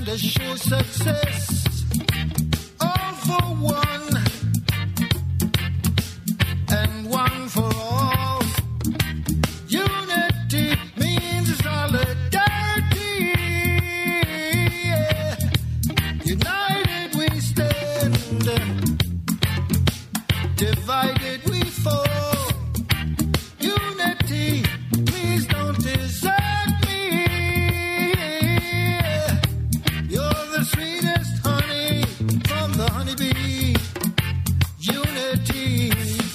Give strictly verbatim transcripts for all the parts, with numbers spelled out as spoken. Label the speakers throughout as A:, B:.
A: let's show success. All for one, and one for all. Unity means solidarity. Yeah. United we stand, divided we fall. Unity, please don't desert me. You're the sweetest honey from the honeybee. Unity,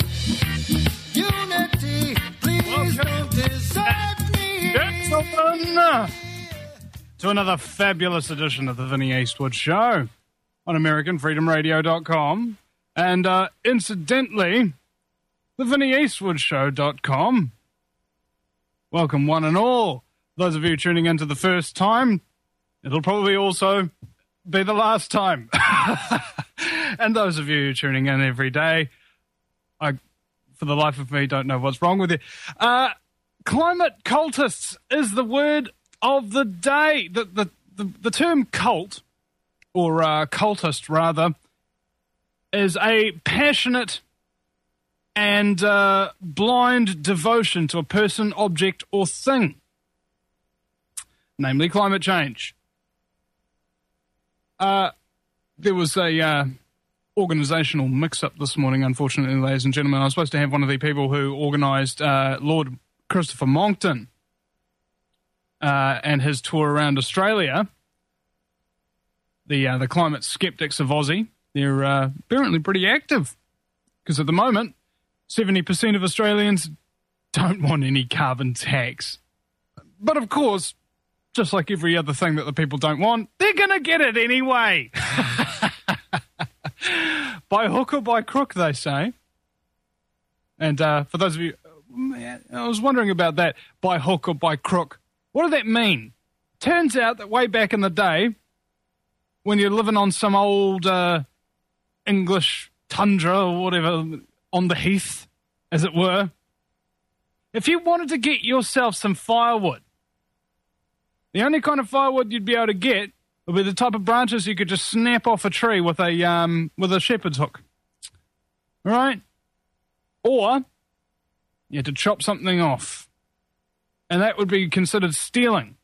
A: unity, please don't desert me.
B: Gentlemen, to another fabulous edition of the Vinnie Eastwood Show on American Freedom Radio dot com. And uh, incidentally, the Vinnie Eastwood Show dot com. Welcome, one and all. Those of you tuning in for the first time, it'll probably also be the last time. And those of you tuning in every day, I, for the life of me, don't know what's wrong with you. Uh, climate cultists is the word of the day. The, the, the, the term cult, or uh, cultist rather, is a passionate and uh, blind devotion to a person, object, or thing, namely climate change. Uh, there was a uh, organisational mix-up this morning, unfortunately, ladies and gentlemen. I was supposed to have one of the people who organised uh, Lord Christopher Monckton uh, and his tour around Australia, the uh, the climate skeptics of Aussie. They're uh, apparently pretty active, because at the moment, seventy percent of Australians don't want any carbon tax. But of course, just like every other thing that the people don't want, they're going to get it anyway. By hook or by crook, they say. And uh, for those of you, I was wondering about that, by hook or by crook. What does that mean? Turns out that way back in the day, when you're living on some old uh, English tundra or whatever, on the heath, as it were, if you wanted to get yourself some firewood, the only kind of firewood you'd be able to get would be the type of branches you could just snap off a tree with a um, with a shepherd's hook. All right? Or you had to chop something off, and that would be considered stealing.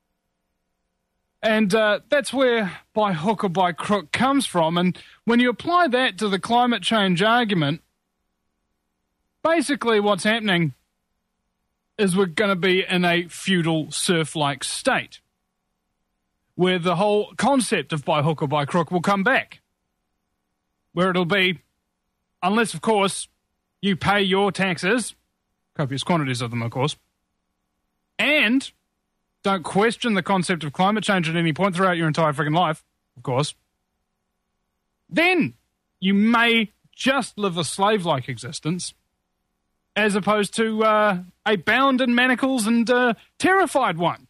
B: And uh, that's where by hook or by crook comes from. And when you apply that to the climate change argument, basically what's happening is we're going to be in a feudal serf-like state where the whole concept of by hook or by crook will come back. Where it'll be, unless, of course, you pay your taxes, copious quantities of them, of course, and don't question the concept of climate change at any point throughout your entire freaking life, of course, then you may just live a slave-like existence as opposed to uh, a bound in manacles and uh, terrified one.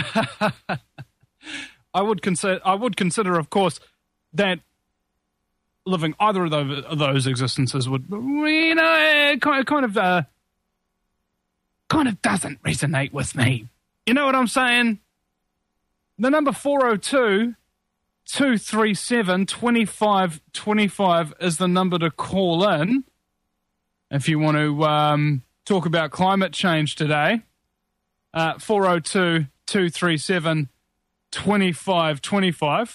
B: I would consider, I would consider, of course, that living either of those, of those existences would, you know, kind of, kind of, uh, kind of doesn't resonate with me. You know what I'm saying? The number four oh two, two three seven, two five two five is the number to call in if you want to um, talk about climate change today. Uh, four oh two, two three seven, two five two five.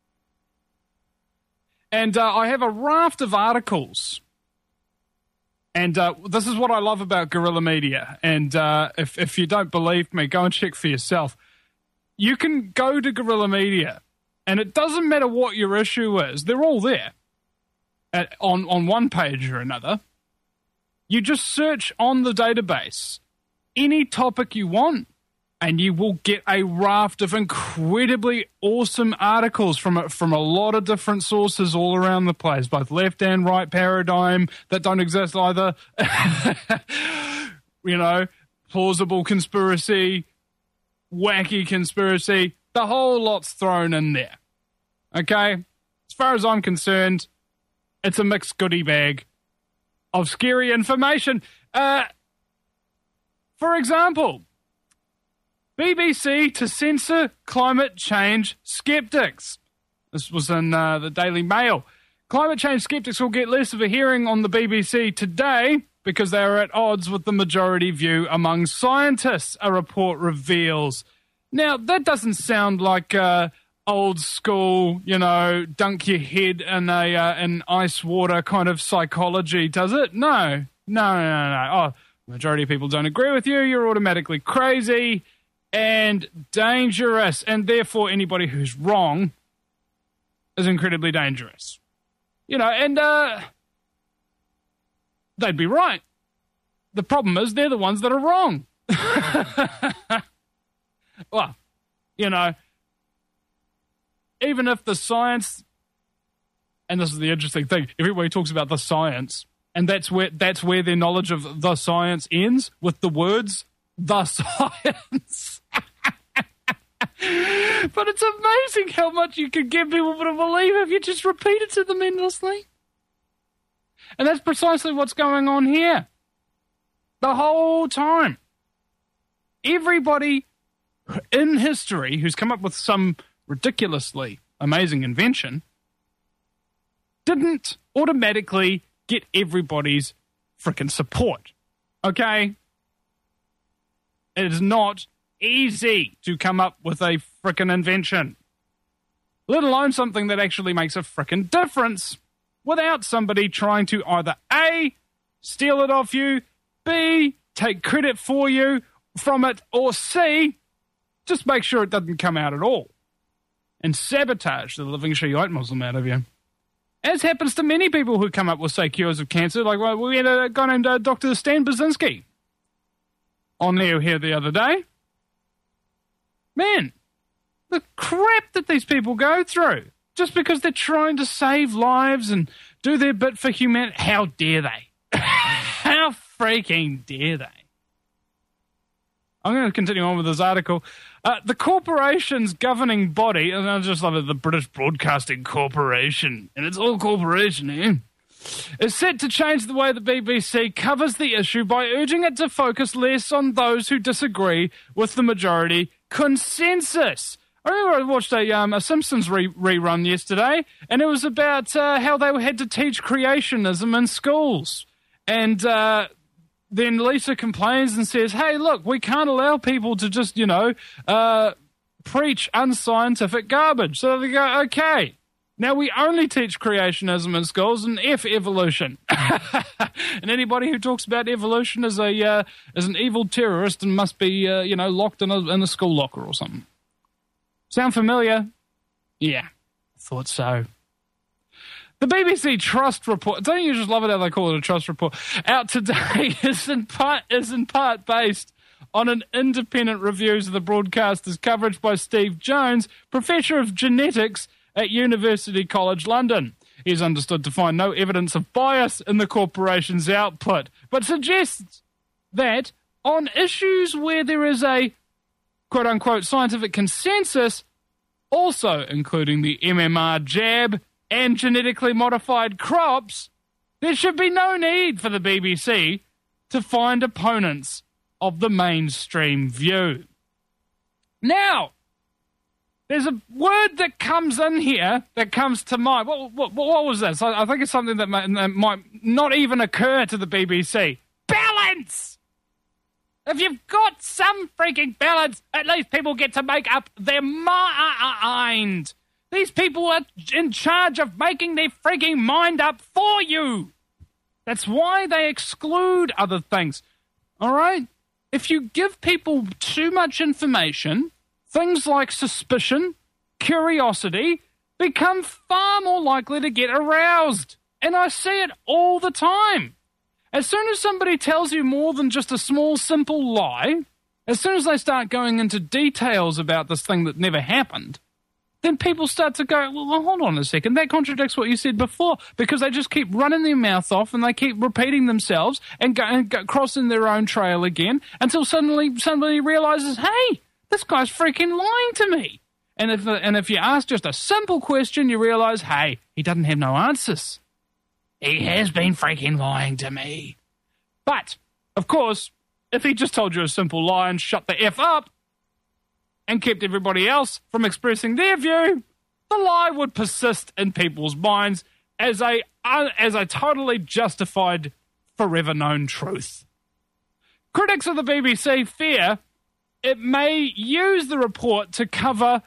B: And uh, I have a raft of articles. And uh, this is what I love about guerrilla media. And uh, if, if you don't believe me, go and check for yourself. You can go to guerrilla media, and it doesn't matter what your issue is. They're all there at, on, on one page or another. You just search on the database any topic you want, and you will get a raft of incredibly awesome articles from a, from a lot of different sources all around the place, both left and right paradigm that don't exist either. You know, plausible conspiracy, wacky conspiracy, the whole lot's thrown in there. Okay? As far as I'm concerned, it's a mixed goodie bag of scary information. Uh, for example, B B C to censor climate change skeptics. This was in uh, the Daily Mail. Climate change skeptics will get less of a hearing on the B B C today because they are at odds with the majority view among scientists, a report reveals. Now, that doesn't sound like uh, old school, you know, dunk your head in a uh, in ice water kind of psychology, does it? No, no, no, no, no. Oh, majority of people don't agree with you. You're automatically crazy and dangerous, and therefore anybody who's wrong is incredibly dangerous. You know, and uh, they'd be right. The problem is they're the ones that are wrong. Well, you know, even if the science, and this is the interesting thing, everybody talks about the science, and that's where that's where their knowledge of the science ends, with the words, the science. But it's amazing how much you can get people to believe if you just repeat it to them endlessly. And that's precisely what's going on here. The whole time. Everybody in history who's come up with some ridiculously amazing invention didn't automatically get everybody's frickin' support. Okay? It is not easy to come up with a frickin' invention, let alone something that actually makes a frickin' difference, without somebody trying to either A, steal it off you, B, take credit for you from it, or C, just make sure it doesn't come out at all and sabotage the living Shiite Muslim out of you. As happens to many people who come up with, say, cures of cancer. Like, well, we had a guy named uh, Doctor Stan Baczynski on there here the other day. Man, the crap that these people go through just because they're trying to save lives and do their bit for humanity. How dare they? How freaking dare they? I'm going to continue on with this article. Uh, the corporation's governing body, and I just love it, the British Broadcasting Corporation, and it's all corporation here, is set to change the way the B B C covers the issue by urging it to focus less on those who disagree with the majority consensus. I remember I watched a, um, a Simpsons re- rerun yesterday, and it was about uh, how they had to teach creationism in schools. And uh, then Lisa complains and says, hey, look, we can't allow people to just, you know, uh, preach unscientific garbage. So they go, okay, now we only teach creationism in schools and F evolution. And anybody who talks about evolution is a uh, is an evil terrorist and must be, uh, you know, locked in a, in a school locker or something. Sound familiar? Yeah, thought so. The B B C Trust Report, don't you just love it how they call it a trust report, out today is in part is in part based on an independent review of the broadcaster's coverage by Steve Jones, Professor of Genetics at University College London. He is understood to find no evidence of bias in the corporation's output, but suggests that on issues where there is a quote-unquote scientific consensus, also including the M M R jab and genetically modified crops, there should be no need for the B B C to find opponents of the mainstream view. Now, there's a word that comes in here that comes to mind. What, what, what was this? I, I think it's something that might, that might not even occur to the B B C. Balance! If you've got some freaking balance, at least people get to make up their mind. These people are in charge of making their freaking mind up for you. That's why they exclude other things. All right? If you give people too much information, things like suspicion, curiosity, become far more likely to get aroused. And I see it all the time. As soon as somebody tells you more than just a small, simple lie, as soon as they start going into details about this thing that never happened, then people start to go, well, hold on a second, that contradicts what you said before, because they just keep running their mouth off and they keep repeating themselves and, go, and go, crossing their own trail again until suddenly somebody realizes, hey, this guy's freaking lying to me. And if, and if you ask just a simple question, you realize, hey, he doesn't have no answers. He has been freaking lying to me. But, of course, if he just told you a simple lie and shut the F up, and kept everybody else from expressing their view, the lie would persist in people's minds as a, uh, as a totally justified, forever known truth. Critics of the B B C fear it may use the report to cover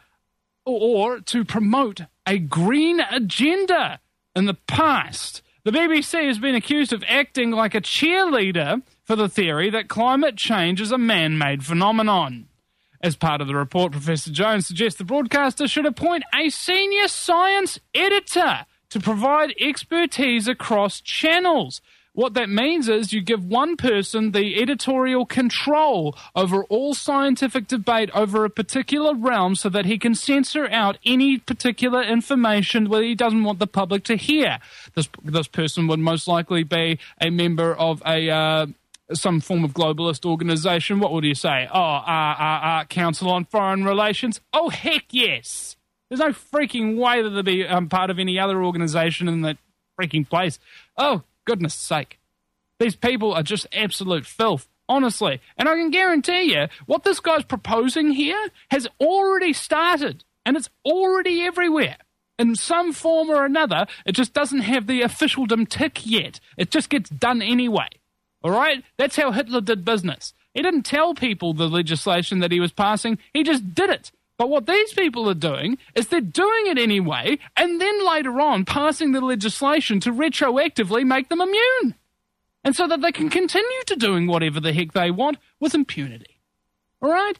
B: or to promote a green agenda. In the past, the B B C has been accused of acting like a cheerleader for the theory that climate change is a man-made phenomenon. As part of the report, Professor Jones suggests the broadcaster should appoint a senior science editor to provide expertise across channels. What that means is you give one person the editorial control over all scientific debate over a particular realm so that he can censor out any particular information that he doesn't want the public to hear. This this person would most likely be a member of a uh, some form of globalist organization. What would you say? Oh, uh, uh, uh, Council on Foreign Relations? Oh, heck yes. There's no freaking way that they'd be um, part of any other organization in that freaking place. Oh, goodness sake. These people are just absolute filth, honestly. And I can guarantee you, what this guy's proposing here has already started, and it's already everywhere. In some form or another, it just doesn't have the officialdom tick yet. It just gets done anyway. All right? That's how Hitler did business. He didn't tell people the legislation that he was passing. He just did it. But what these people are doing is they're doing it anyway, and then later on passing the legislation to retroactively make them immune. And so that they can continue to doing whatever the heck they want with impunity. All right?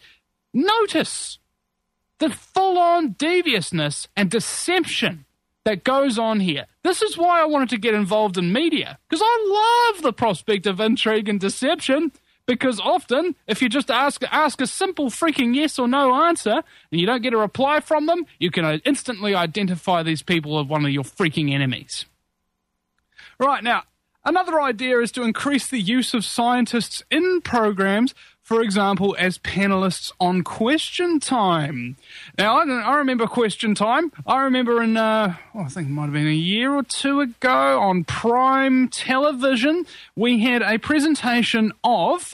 B: Notice the full-on deviousness and deception that goes on here. This is why I wanted to get involved in media, because I love the prospect of intrigue and deception, because often, if you just ask ask a simple freaking yes or no answer, and you don't get a reply from them, you can instantly identify these people as one of your freaking enemies. Right, now, another idea is to increase the use of scientists in programs, for example, as panelists on Question Time. Now, I, don't, I remember Question Time. I remember in, uh, oh, I think it might have been a year or two ago on Prime Television, we had a presentation of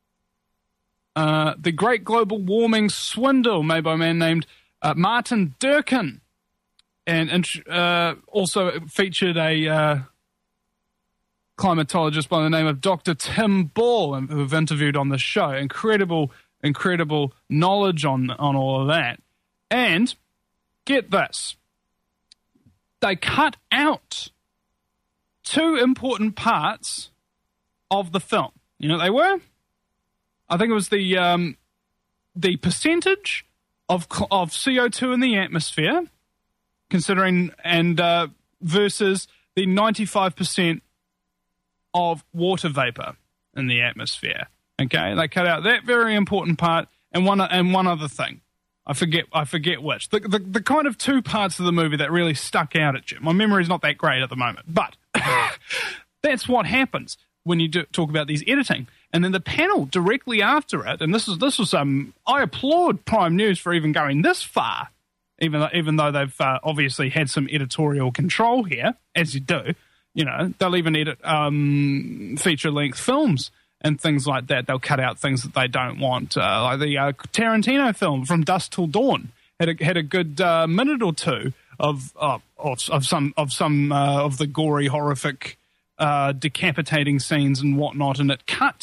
B: uh, the Great Global Warming Swindle made by a man named uh, Martin Durkin. And, and uh, also it featured a Uh, climatologist by the name of Doctor Tim Ball, who we've interviewed on the show. Incredible, incredible knowledge on, on all of that. And get this, they cut out two important parts of the film. You know what they were? I think it was the um, the percentage of of C O two in the atmosphere, considering and uh, versus the ninety-five percent of water vapor in the atmosphere. Okay, they cut out that very important part, and one and one other thing. I forget. I forget which. The, the the kind of two parts of the movie that really stuck out at you. My memory's not that great at the moment, but that's what happens when you do talk about these editing. And then the panel directly after it, and this is this was um. I applaud Prime News for even going this far, even though, even though they've uh, obviously had some editorial control here, as you do. You know, they'll even edit um, feature-length films and things like that. They'll cut out things that they don't want. Uh, like the uh, Tarantino film, From Dusk Till Dawn, had a, had a good uh, minute or two of uh, of, of some of some uh, of the gory, horrific, uh, decapitating scenes and whatnot, and it cut.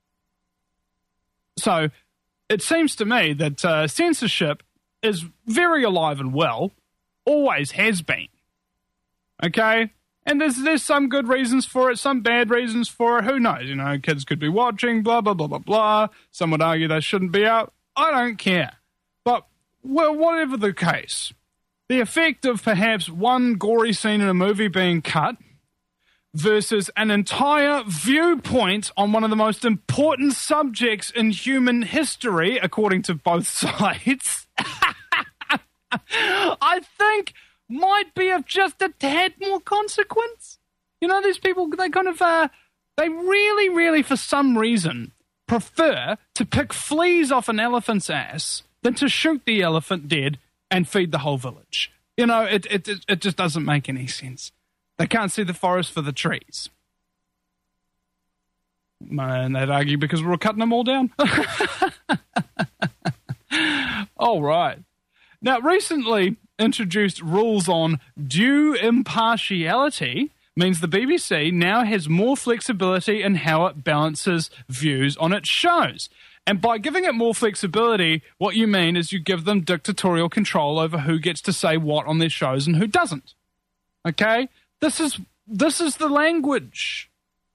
B: So it seems to me that uh, censorship is very alive and well, always has been. Okay? And there's there's some good reasons for it, some bad reasons for it. Who knows? You know, kids could be watching, blah, blah, blah, blah, blah. Some would argue they shouldn't be out. I don't care. But, well, whatever the case, the effect of perhaps one gory scene in a movie being cut versus an entire viewpoint on one of the most important subjects in human history, according to both sides, I think might be of just a tad more consequence. You know, these people, they kind of, uh, they really, really, for some reason, prefer to pick fleas off an elephant's ass than to shoot the elephant dead and feed the whole village. You know, it, it, it, it just doesn't make any sense. They can't see the forest for the trees. And they'd argue because we were cutting them all down. All right. Now, recently introduced rules on due impartiality means the B B C now has more flexibility in how it balances views on its shows. And by giving it more flexibility, what you mean is you give them dictatorial control over who gets to say what on their shows and who doesn't. Okay? This is this is the language.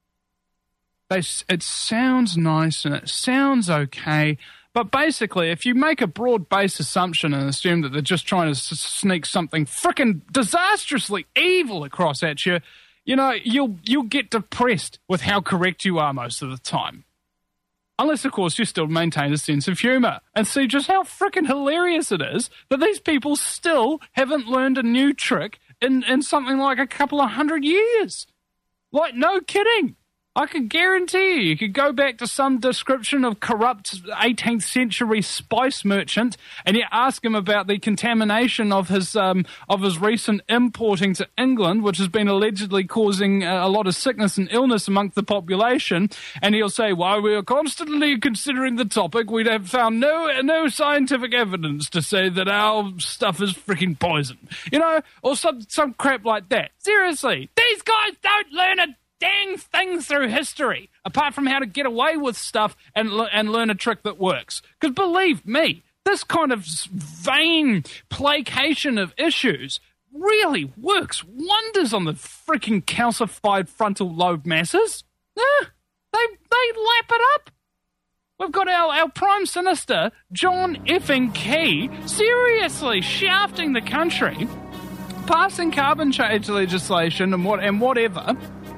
B: They, it sounds nice and it sounds okay, but basically, if you make a broad-based assumption and assume that they're just trying to s- sneak something frickin' disastrously evil across at you, you know, you'll you'll get depressed with how correct you are most of the time. Unless, of course, you still maintain a sense of humour and see just how frickin' hilarious it is that these people still haven't learned a new trick in, in something like a couple of hundred years. Like, no kidding. I can guarantee you, you could go back to some description of corrupt eighteenth century spice merchant and you ask him about the contamination of his um, of his recent importing to England, which has been allegedly causing a lot of sickness and illness amongst the population, and he'll say, while we are constantly considering the topic, we have found no no scientific evidence to say that our stuff is freaking poison. You know, or some, some crap like that. Seriously, these guys don't learn a dang things through history, apart from how to get away with stuff and and learn a trick that works. Because believe me, this kind of vain placation of issues really works wonders on the freaking calcified frontal lobe masses. Eh, they they lap it up. We've got our, our Prime Minister, John effing Key, seriously shafting the country, passing carbon change legislation and what and whatever,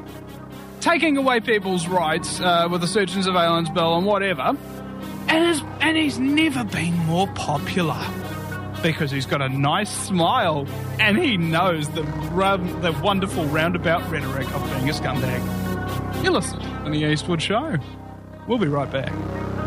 B: taking away people's rights uh, with the Search and Surveillance Bill and whatever, and, is, and he's never been more popular because he's got a nice smile and he knows the run, the wonderful roundabout rhetoric of being a scumbag. You're listening to The Eastwood Show. We'll be right back.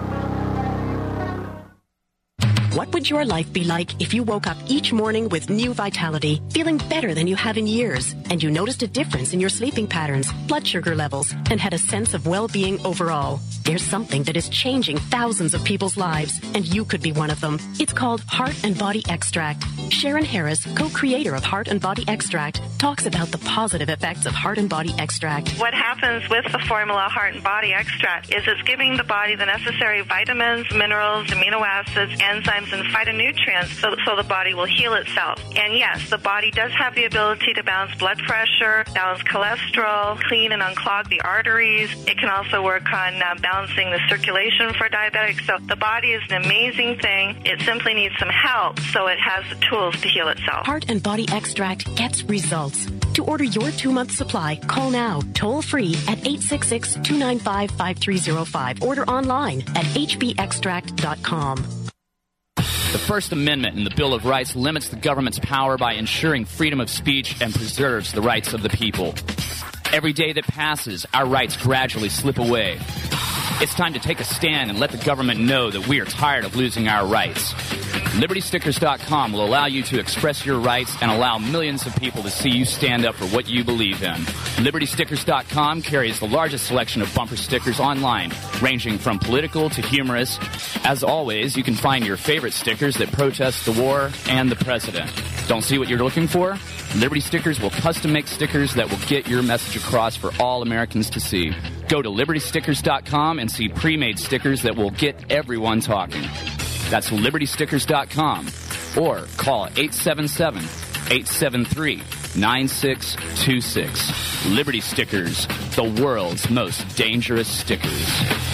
C: What would your life be like if you woke up each morning with new vitality, feeling better than you have in years, and you noticed a difference in your sleeping patterns, blood sugar levels, and had a sense of well-being overall? There's something that is changing thousands of people's lives, and you could be one of them. It's called Heart and Body Extract. Sharon Harris, co-creator of Heart and Body Extract, talks about the positive effects of Heart and Body Extract.
D: What happens with the formula Heart and Body Extract is it's giving the body the necessary vitamins, minerals, amino acids, enzymes, and phytonutrients so, so the body will heal itself. And yes, the body does have the ability to balance blood pressure, balance cholesterol, clean and unclog the arteries. It can also work on uh, balancing the circulation for diabetics. So the body is an amazing thing. It simply needs some help so it has the tools to heal itself.
C: Heart and Body Extract gets results. To order your two-month supply, call now, toll-free at eight six six, two nine five, five three zero five. Order online at h b extract dot com.
E: The First Amendment in the Bill of Rights limits the government's power by ensuring freedom of speech and preserves the rights of the people. Every day that passes, our rights gradually slip away. It's time to take a stand and let the government know that we are tired of losing our rights. Liberty Stickers dot com will allow you to express your rights and allow millions of people to see you stand up for what you believe in. Liberty Stickers dot com carries the largest selection of bumper stickers online, ranging from political to humorous. As always, you can find your favorite stickers that protest the war and the president. Don't see what you're looking for? Liberty Stickers will custom make stickers that will get your message across for all Americans to see. Go to Liberty Stickers dot com and see pre-made stickers that will get everyone talking. That's Liberty Stickers dot com or call eight seven seven, eight seven three, nine six two six. Liberty Stickers, the world's most dangerous stickers.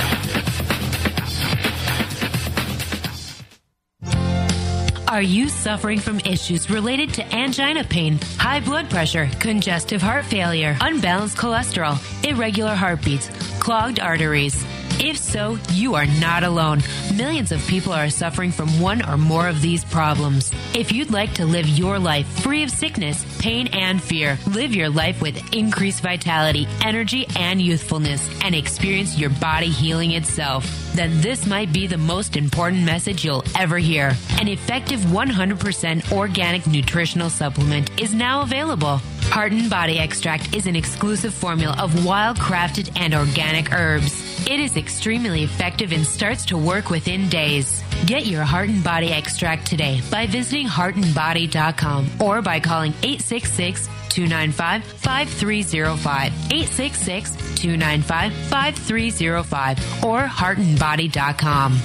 F: Are you suffering from issues related to angina pain, high blood pressure, congestive heart failure, unbalanced cholesterol, irregular heartbeats, clogged arteries? If so, you are not alone. Millions of people are suffering from one or more of these problems. If you'd like to live your life free of sickness, pain, and fear, live your life with increased vitality, energy, and youthfulness, and experience your body healing itself, then this might be the most important message you'll ever hear. An effective one hundred percent organic nutritional supplement is now available. Heart and Body Extract is an exclusive formula of wild-crafted and organic herbs. It is extremely effective and starts to work within days. Get your Heart and Body Extract today by visiting heart and body dot com or by calling eight six six, two nine five, five three zero five, eight six six, two nine five, five three zero five, or heart and body dot com.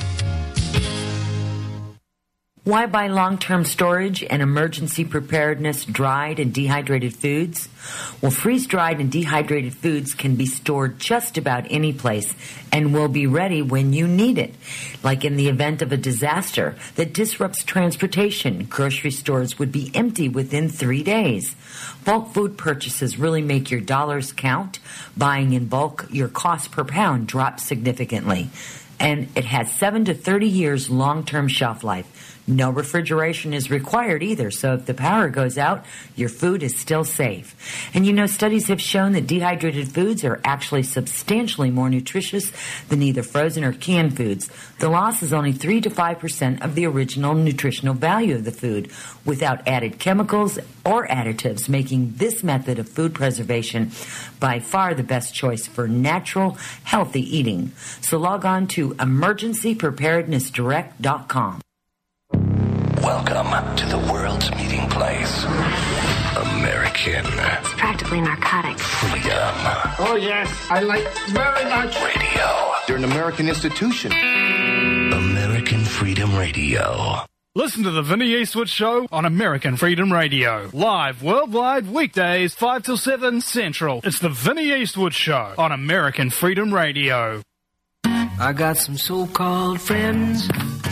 G: Why buy long-term storage and emergency preparedness dried and dehydrated foods? Well, freeze-dried and dehydrated foods can be stored just about any place and will be ready when you need it. Like in the event of a disaster that disrupts transportation, grocery stores would be empty within three days. Bulk food purchases really make your dollars count. Buying in bulk, your cost per pound drops significantly. And it has seven to thirty years long-term shelf life. No refrigeration is required either, so if the power goes out, your food is still safe. And you know, studies have shown that dehydrated foods are actually substantially more nutritious than either frozen or canned foods. The loss is only three to five percent of the original nutritional value of the food, without added chemicals or additives, making this method of food preservation by far the best choice for natural, healthy eating. So log on to emergency preparedness direct dot com.
H: Welcome to the world's meeting place. American.
I: It's practically narcotic.
H: Freedom.
A: Oh, yes, I like very much.
H: Radio.
J: They're an American institution.
H: American Freedom Radio.
B: Listen to the Vinny Eastwood Show on American Freedom Radio. Live worldwide weekdays, five till seven Central. It's the Vinny Eastwood Show on American Freedom Radio.
K: I got some so-called friends.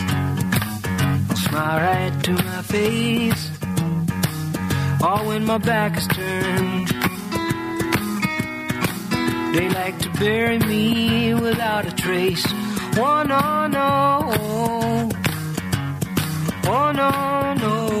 K: Smile right to my face, all when my back is turned. They like to bury me without a trace. Oh no, no, oh no, no.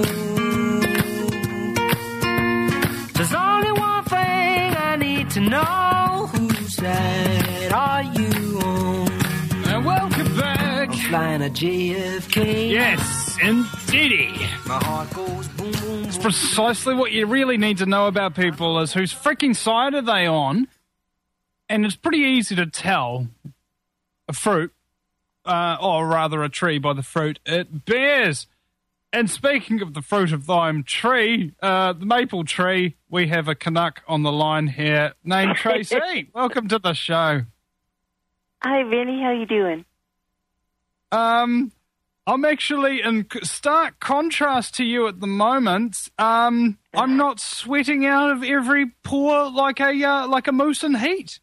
K: There's only one thing I need to know. Whose side are you on?
B: And welcome back.
K: I'm flying a J F K.
B: Yes. Indeedy.
K: My heart goes boom, boom, boom.
B: It's precisely what you really need to know about people is whose freaking side are they on. And it's pretty easy to tell a fruit, uh, or rather a tree, by the fruit it bears. And speaking of the fruit of thine tree, uh, the maple tree, we have a Canuck on the line here named Tracy. Welcome to the show.
L: Hi, Vinny. How you doing?
B: Um... I'm actually in stark contrast to you at the moment. Um, I'm not sweating out of every pore like a uh, like a moose in heat.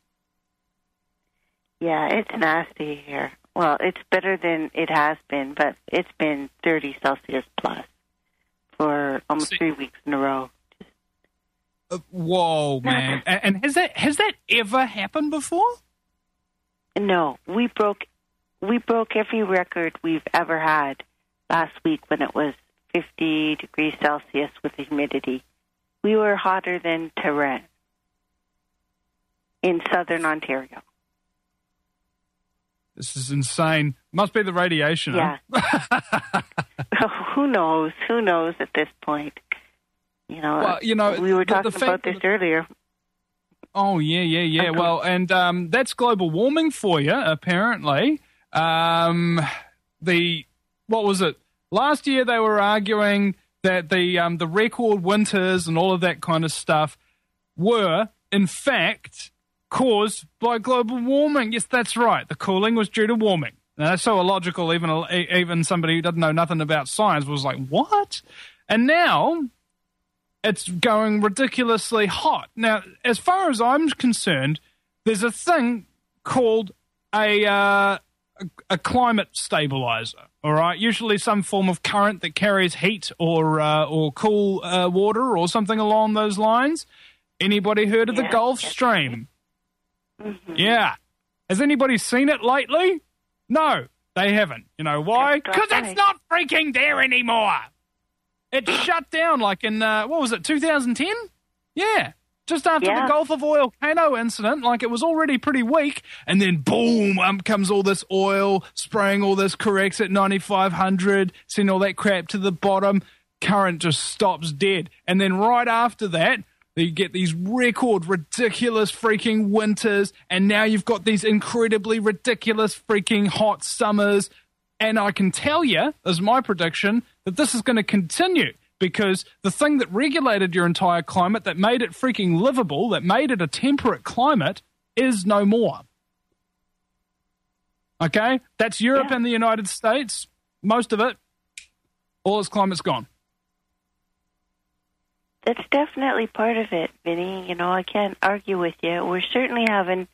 L: Yeah, it's nasty here. Well, it's better than it has been, but it's been thirty Celsius plus for almost See, three weeks in a row.
B: Uh, whoa, man! and, and has that has that ever happened before?
L: No, we broke. We broke every record we've ever had last week when it was fifty degrees Celsius with the humidity. We were hotter than Tehran in southern Ontario.
B: This is insane. Must be the radiation.
L: Yeah.
B: Huh?
L: Who knows? Who knows at this point? You know,
B: well, you know
L: we were talking
B: the, the
L: about this
B: that,
L: earlier.
B: Oh, yeah, yeah, yeah. Well, and um, that's global warming for you, apparently. Um, the, what was it? Last year they were arguing that the um, the record winters and all of that kind of stuff were, in fact, caused by global warming. Yes, that's right. The cooling was due to warming. Now, that's so illogical, even, even somebody who doesn't know nothing about science was like, what? And now it's going ridiculously hot. Now, as far as I'm concerned, there's a thing called a... Uh, A, a climate stabilizer, all right? Usually some form of current that carries heat or uh, or cool uh, water or something along those lines. Anybody heard of yeah. the Gulf Stream? Mm-hmm. Yeah. Has anybody seen it lately? No, they haven't. You know why? Because it's not freaking there anymore. It shut down like in, uh, what was it, two thousand ten? Yeah. Just after yeah. the Gulf of Oil Volcano incident, like it was already pretty weak, and then boom, um, comes all this oil, spraying all this corrects at ninety-five hundred, sending all that crap to the bottom, current just stops dead. And then right after that, You get these record ridiculous freaking winters, and now you've got these incredibly ridiculous freaking hot summers. And I can tell you, as my prediction, that this is going to continue, because the thing that regulated your entire climate, that made it freaking livable, that made it a temperate climate, is no more. Okay? That's Europe
L: Yeah.
B: and the United States. Most of it. All its climate's gone.
L: That's definitely part of it, Vinny. You know, I can't argue with you. We're certainly having,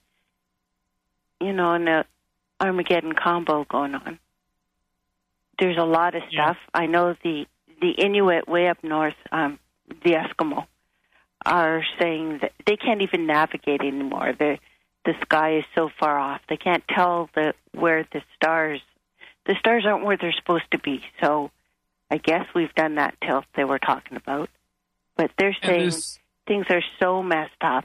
L: you know, an Armageddon combo going on. There's a lot of stuff. Yeah. I know the, the Inuit way up north, um, the Eskimo, are saying that they can't even navigate anymore. The the sky is so far off. They can't tell the where the stars, the stars aren't where they're supposed to be. So I guess we've done that tilt they were talking about. But they're saying things are so messed up.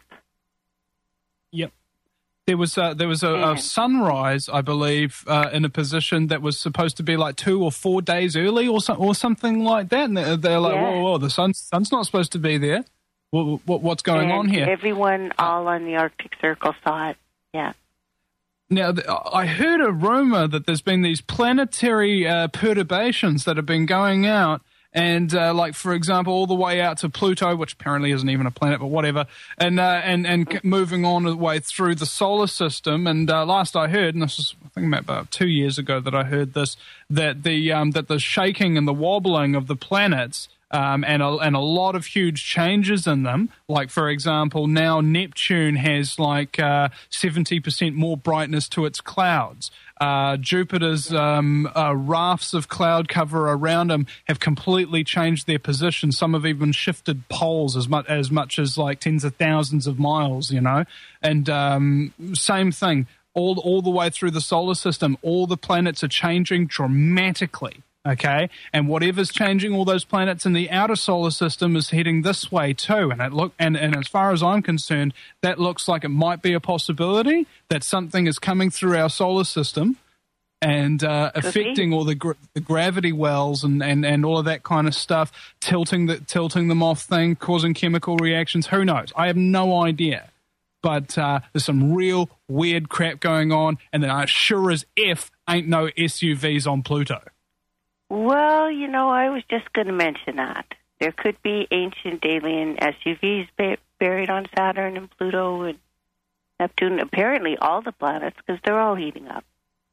B: Yep. There was a, there was a, a sunrise, I believe, uh, in a position that was supposed to be like two or four days early, or so, or something like that. And they're, they're like, yeah. whoa, whoa, the sun, sun's not supposed to be there. What, what, what's going
L: and
B: on here?
L: Everyone all on the Arctic Circle saw it. Yeah.
B: Now, I heard a rumor that there's been these planetary uh, perturbations that have been going out. And uh, like, for example, all the way out to Pluto, which apparently isn't even a planet, but whatever, and uh, and and moving on the way through the solar system. And uh, last I heard, and this was I think about two years ago that I heard this, that the um, that the shaking and the wobbling of the planets. Um, and, a, and a lot of huge changes in them. Like, for example, now Neptune has like uh, seventy percent more brightness to its clouds. Uh, Jupiter's um, uh, rafts of cloud cover around them have completely changed their position. Some have even shifted poles as much as, much as like tens of thousands of miles, you know. And um, same thing, all, all the way through the solar system, all the planets are changing dramatically. Okay, and whatever's changing all those planets in the outer solar system is heading this way too. And it look and, and as far as I'm concerned, that looks like it might be a possibility that something is coming through our solar system and uh, affecting all the, gr- the gravity wells and, and, and all of that kind of stuff, tilting the tilting them off thing, causing chemical reactions. Who knows? I have no idea. But uh, there's some real weird crap going on, and then I sure as F ain't no S U Vs on Pluto.
L: Well, you know, I was just going to mention that. There could be ancient alien S U Vs ba- buried on Saturn and Pluto and Neptune, apparently all the planets, because they're all heating up.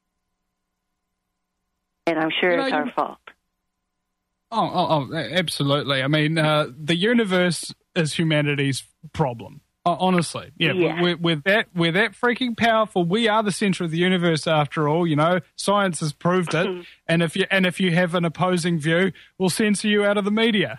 L: And I'm sure you know, it's our you... fault.
B: Oh, oh, oh, absolutely. I mean, uh, the universe is humanity's problem. Uh, honestly, yeah,
L: yeah.
B: We're, we're that we're that freaking powerful. We are the center of the universe, after all. You know, science has proved it. and if you and if you have an opposing view, we'll censor you out of the media.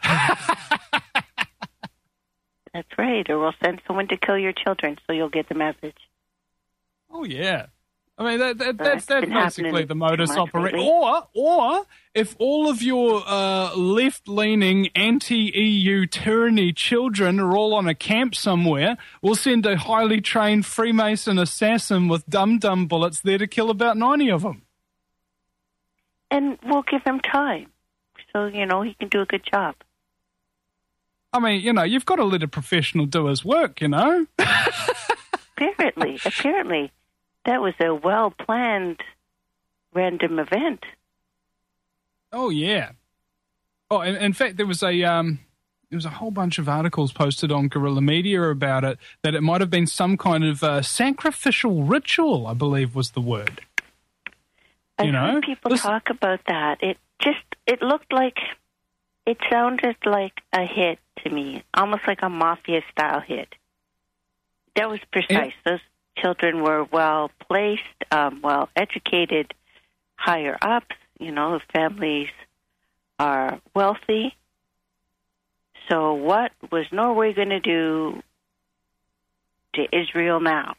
L: That's right, or we'll send someone to kill your children, so you'll get the message.
B: Oh yeah. I mean, that, that, that's,
L: uh,
B: that's basically the modus operandi.
L: Lately.
B: Or, or if all of your uh, left-leaning, anti-E U tyranny children are all on a camp somewhere, we'll send a highly trained Freemason assassin with dum-dum bullets there to kill about ninety of them.
L: And we'll give him time, so, you know, he can do a good job.
B: I mean, you know, you've got to let a professional do his work, you know?
L: Apparently, apparently. That was a well-planned random event.
B: Oh, yeah. Oh, in, in fact, there was a um, there was a whole bunch of articles posted on Guerrilla Media about it, that it might have been some kind of uh, sacrificial ritual, I believe was the word.
L: I've
B: you know?
L: heard people
B: Listen.
L: talk about that. It just, it looked like, it sounded like a hit to me, almost like a mafia-style hit. That was precise. It, Those children were well placed, um, well educated, higher up. You know, families are wealthy. So what was Norway going to do to Israel now?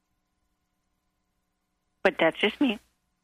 L: But that's just me.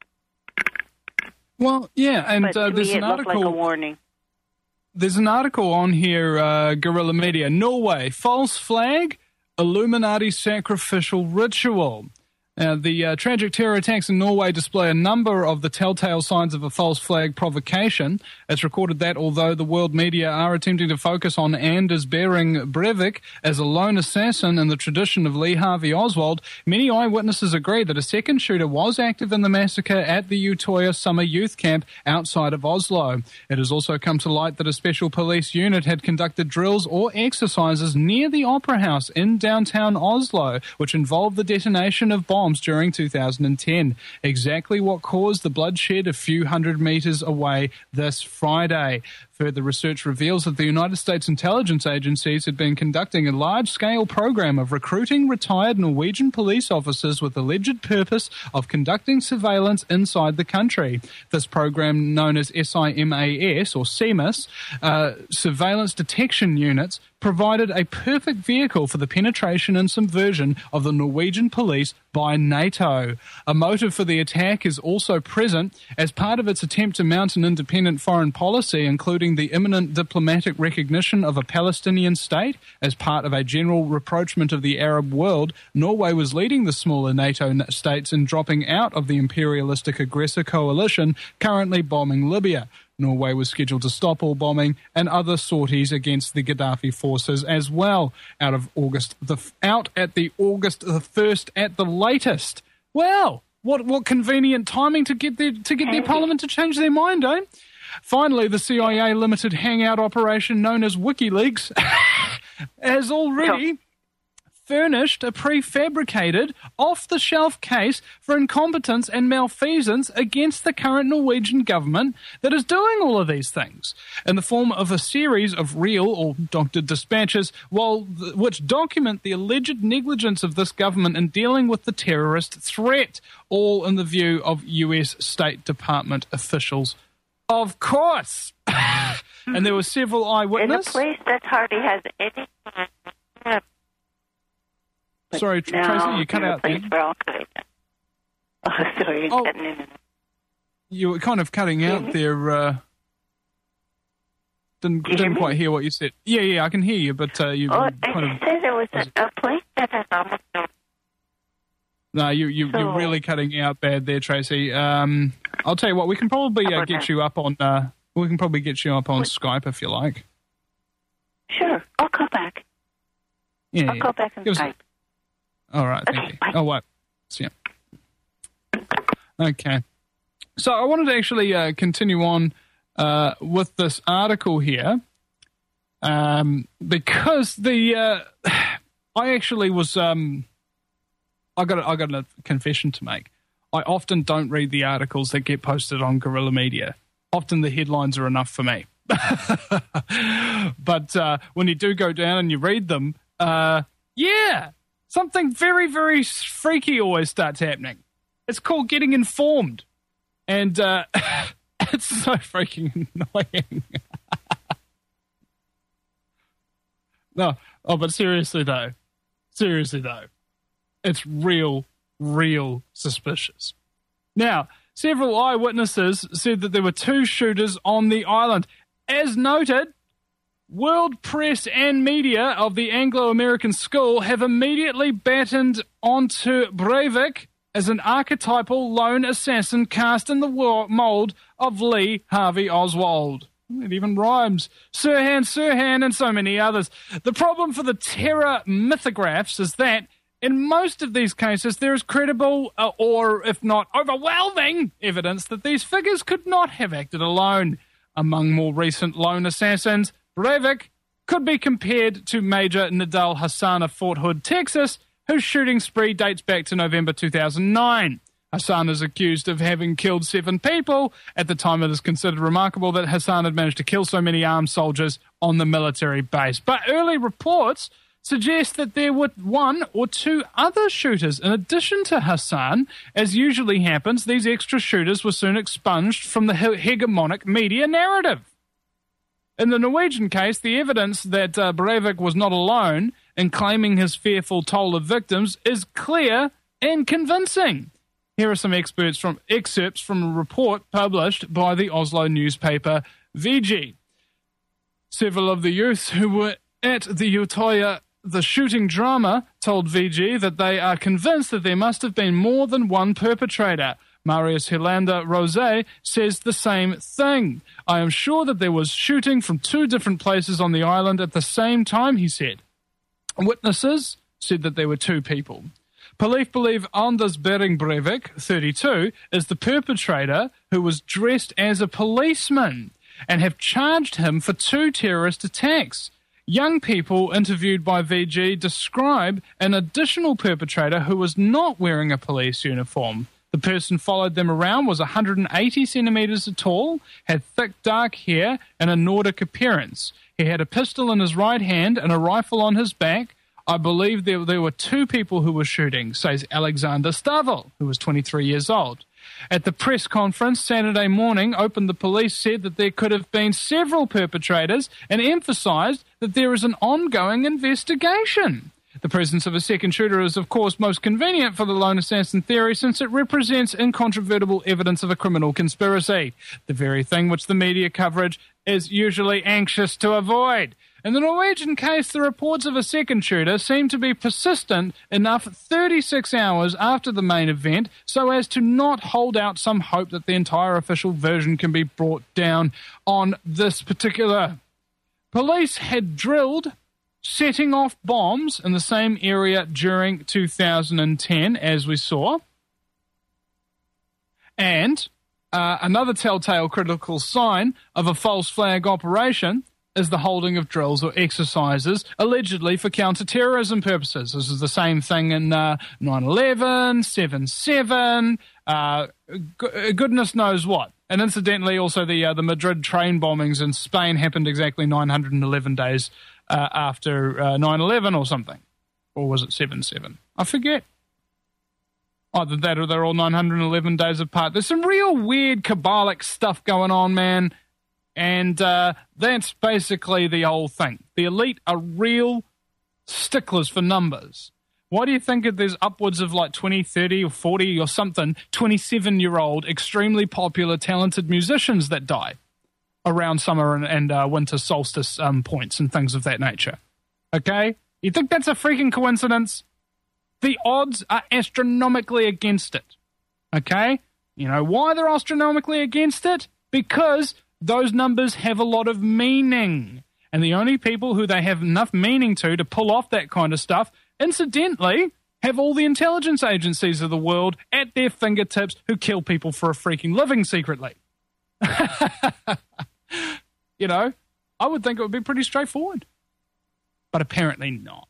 B: Well, yeah, and
L: but
B: uh,
L: to
B: there's
L: me,
B: an
L: it
B: article.
L: looked like a warning.
B: There's an article on here, uh, Guerrilla Media. Norway, false flag, Illuminati sacrificial ritual. Now, the uh, tragic terror attacks in Norway display a number of the telltale signs of a false flag provocation. It's recorded that although the world media are attempting to focus on Anders Behring Breivik as a lone assassin in the tradition of Lee Harvey Oswald, many eyewitnesses agree that a second shooter was active in the massacre at the Utoya summer youth camp outside of Oslo. It has also come to light that a special police unit had conducted drills or exercises near the Opera House in downtown Oslo, which involved the detonation of bombs during two thousand ten. Exactly what caused the bloodshed a few hundred meters away this Friday. Further research reveals that the United States intelligence agencies had been conducting a large-scale program of recruiting retired Norwegian police officers with the alleged purpose of conducting surveillance inside the country. This program, known as SIMAS or SIMAS, uh, Surveillance Detection Units, provided a perfect vehicle for the penetration and subversion of the Norwegian police by NATO. A motive for the attack is also present as part of its attempt to mount an independent foreign policy, including the imminent diplomatic recognition of a Palestinian state. As part of a general rapprochement of the Arab world, Norway was leading the smaller NATO states in dropping out of the imperialistic aggressor coalition currently bombing Libya. Norway was scheduled to stop all bombing and other sorties against the Gaddafi forces as well out of August the out at the August the first at the latest. Well, what what convenient timing to get their to get their parliament to change their mind, eh? Finally, the C I A limited hangout operation known as WikiLeaks has already furnished a prefabricated, off-the-shelf case for incompetence and malfeasance against the current Norwegian government that is doing all of these things, in the form of a series of real or doctored dispatches, while th- which document the alleged negligence of this government in dealing with the terrorist threat, all in the view of U S State Department officials. Of course! And there were several eyewitnesses.
L: In a place that hardly has any... But
B: sorry, Tracy, you cut out there.
L: Oh, sorry,
B: oh,
L: cutting in.
B: You were kind of cutting out mm-hmm. there. Uh, didn't didn't quite hear what you said. Yeah, yeah, I can hear you, but uh, you.
L: Oh,
B: kind
L: I
B: of,
L: said there was a, a place that has almost no.
B: No, you you so, you're really cutting out bad there, Tracy. Um, I'll tell you what, we can probably uh, get you up on. Uh, we can probably get you up on Wait. Skype if you like.
L: Sure, I'll call back.
B: Yeah,
L: I'll
B: yeah.
L: call back on Skype.
B: All right, thank
L: okay,
B: you.
L: bye.
B: Oh, what? See ya. Okay. So I wanted to actually uh, continue on uh, with this article here um, because the uh, I actually was um, I got a, I got a confession to make. I often don't read the articles that get posted on Guerrilla Media. Often the headlines are enough for me. But uh, when you do go down and you read them, uh, yeah. Something very, very freaky always starts happening. It's called getting informed. And uh, it's so freaking annoying. No, oh, but seriously though, seriously though, it's real, real suspicious. Now, several eyewitnesses said that there were two shooters on the island. As noted, world press and media of the Anglo-American school have immediately battened onto Breivik as an archetypal lone assassin cast in the mould of Lee Harvey Oswald. It even rhymes. Sirhan, Sirhan, and so many others. The problem for the terror mythographs is that in most of these cases there is credible uh, or, if not overwhelming, evidence that these figures could not have acted alone. Among more recent lone assassins, Breivik could be compared to Major Nidal Hassan of Fort Hood, Texas, whose shooting spree dates back to November two thousand nine. Hassan is accused of having killed seven people. At the time, it is considered remarkable that Hassan had managed to kill so many armed soldiers on the military base. But early reports suggest that there were one or two other shooters in addition to Hassan. As usually happens, these extra shooters were soon expunged from the hegemonic media narrative. In the Norwegian case, the evidence that uh, Breivik was not alone in claiming his fearful toll of victims is clear and convincing. Here are some experts from, excerpts from a report published by the Oslo newspaper V G. Several of the youths who were at the Utoya the shooting drama told V G that they are convinced that there must have been more than one perpetrator. Marius Helanda Rosé says the same thing. I am sure that there was shooting from two different places on the island at the same time, he said. Witnesses said that there were two people. Police believe Anders Bering Breivik, thirty-two, is the perpetrator who was dressed as a policeman and have charged him for two terrorist attacks. Young people interviewed by V G describe an additional perpetrator who was not wearing a police uniform. The person followed them around was one hundred eighty centimetres tall, had thick dark hair and a Nordic appearance. He had a pistol in his right hand and a rifle on his back. I believe there, there were two people who were shooting, says Alexander Stavel, who was twenty-three years old. At the press conference Saturday morning, Open the Police said that there could have been several perpetrators and emphasised that there is an ongoing investigation. The presence of a second shooter is, of course, most convenient for the lone assassin theory since it represents incontrovertible evidence of a criminal conspiracy, the very thing which the media coverage is usually anxious to avoid. In the Norwegian case, the reports of a second shooter seem to be persistent enough thirty-six hours after the main event so as to not hold out some hope that the entire official version can be brought down on this particular. Police had drilled setting off bombs in the same area during two thousand ten, as we saw. And uh, another telltale critical sign of a false flag operation is the holding of drills or exercises allegedly for counter-terrorism purposes. This is the same thing in uh, nine eleven, seven seven, uh, g- goodness knows what. And incidentally, also the uh, the Madrid train bombings in Spain happened exactly nine hundred eleven days uh, after uh, nine eleven or something. Or was it seven seven? I forget. Either that or they're all nine hundred eleven days apart. There's some real weird Kabbalic stuff going on, man. And uh, that's basically the whole thing. The elite are real sticklers for numbers. Why do you think that there's upwards of like twenty, thirty or forty or something twenty-seven-year-old extremely popular, talented musicians that die around summer and, and uh, winter solstice um, points and things of that nature? Okay? You think that's a freaking coincidence? The odds are astronomically against it. Okay? You know why they're astronomically against it? Because those numbers have a lot of meaning. And the only people who they have enough meaning to to pull off that kind of stuff, incidentally, have all the intelligence agencies of the world at their fingertips who kill people for a freaking living secretly. You know, I would think it would be pretty straightforward. But apparently not.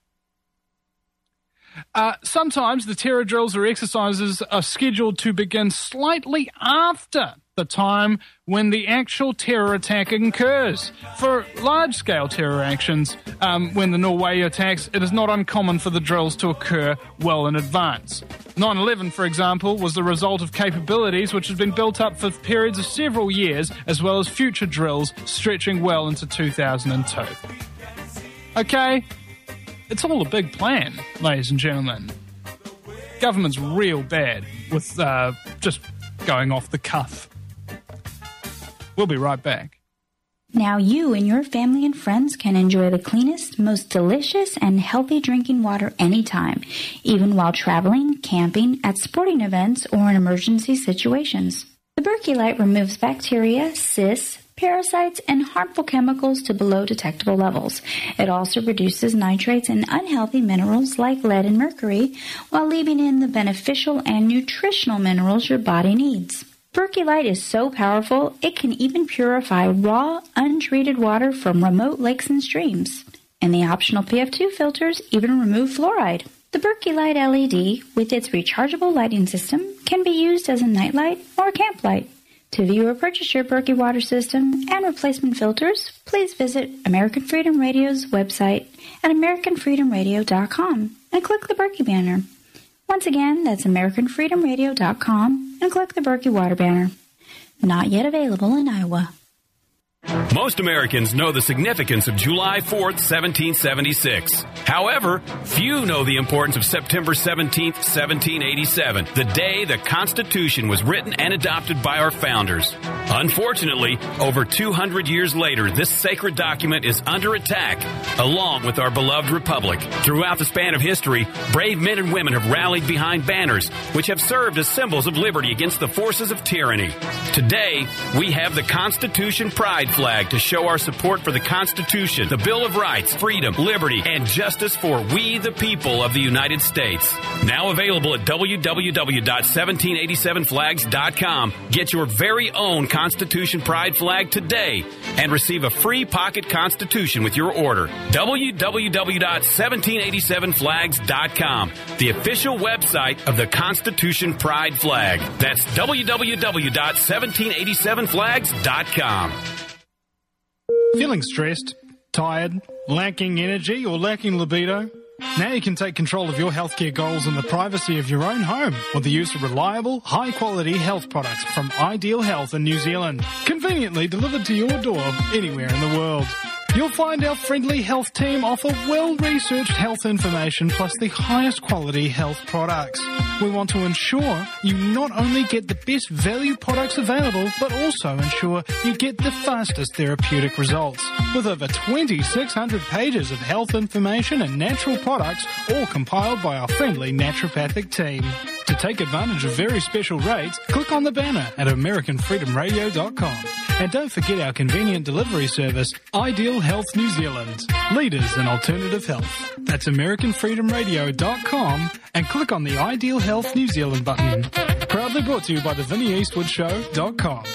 B: Uh, sometimes the terror drills or exercises are scheduled to begin slightly after the time when the actual terror attack occurs. For large-scale terror actions, um, when the Norway attacks, it is not uncommon for the drills to occur well in advance. nine eleven, for example, was the result of capabilities which had been built up for periods of several years, as well as future drills stretching well into two thousand two. Okay? It's all a big plan, ladies and gentlemen. Government's real bad with uh, just going off the cuff. We'll be right back.
J: Now you and your family and friends can enjoy the cleanest, most delicious, and healthy drinking water anytime, even while traveling, camping, at sporting events, or in emergency situations. The Berkey Light removes bacteria, cysts, parasites, and harmful chemicals to below detectable levels. It also reduces nitrates and unhealthy minerals like lead and mercury, while leaving in the beneficial and nutritional minerals your body needs. Berkey Light is so powerful, it can even purify raw, untreated water from remote lakes and streams. And the optional P F two filters even remove fluoride. The Berkey Light L E D, with its rechargeable lighting system, can be used as a nightlight or camp light. To view or purchase your Berkey water system and replacement filters, please visit American Freedom Radio's website at american freedom radio dot com and click the Berkey banner. Once again, that's american freedom radio dot com and click the Berkey water banner. Not yet available in Iowa.
M: Most Americans know the significance of July fourth, seventeen seventy-six. However, few know the importance of September seventeenth, seventeen eighty-seven, the day the Constitution was written and adopted by our founders. Unfortunately, over two hundred years later, this sacred document is under attack, along with our beloved republic. Throughout the span of history, brave men and women have rallied behind banners, which have served as symbols of liberty against the forces of tyranny. Today, we have the Constitution Pride flag to show our support for the Constitution, the Bill of Rights, freedom, liberty, and justice for we the people of the United States. Now available at w w w dot seventeen eighty-seven flags dot com. Get your very own Constitution Pride flag today and receive a free pocket Constitution with your order. w w w dot seventeen eighty-seven flags dot com, the official website of the Constitution Pride flag. That's w w w dot seventeen eighty-seven flags dot com.
B: Feeling stressed, tired, lacking energy, or lacking libido? Now you can take control of your healthcare goals in the privacy of your own home with the use of reliable, high-quality health products from Ideal Health in New Zealand, conveniently delivered to your door anywhere in the world. You'll find our friendly health team offer well-researched health information plus the highest quality health products. We want to ensure you not only get the best value products available, but also ensure you get the fastest therapeutic results. With over twenty-six hundred pages of health information and natural products, all compiled by our friendly naturopathic team. To take advantage of very special rates, click on the banner at american freedom radio dot com. And don't forget our convenient delivery service, Ideal Health New Zealand, leaders in alternative health. That's american freedom radio dot com and click on the Ideal Health New Zealand button. Proudly brought to you by the vinnie eastwood show dot com.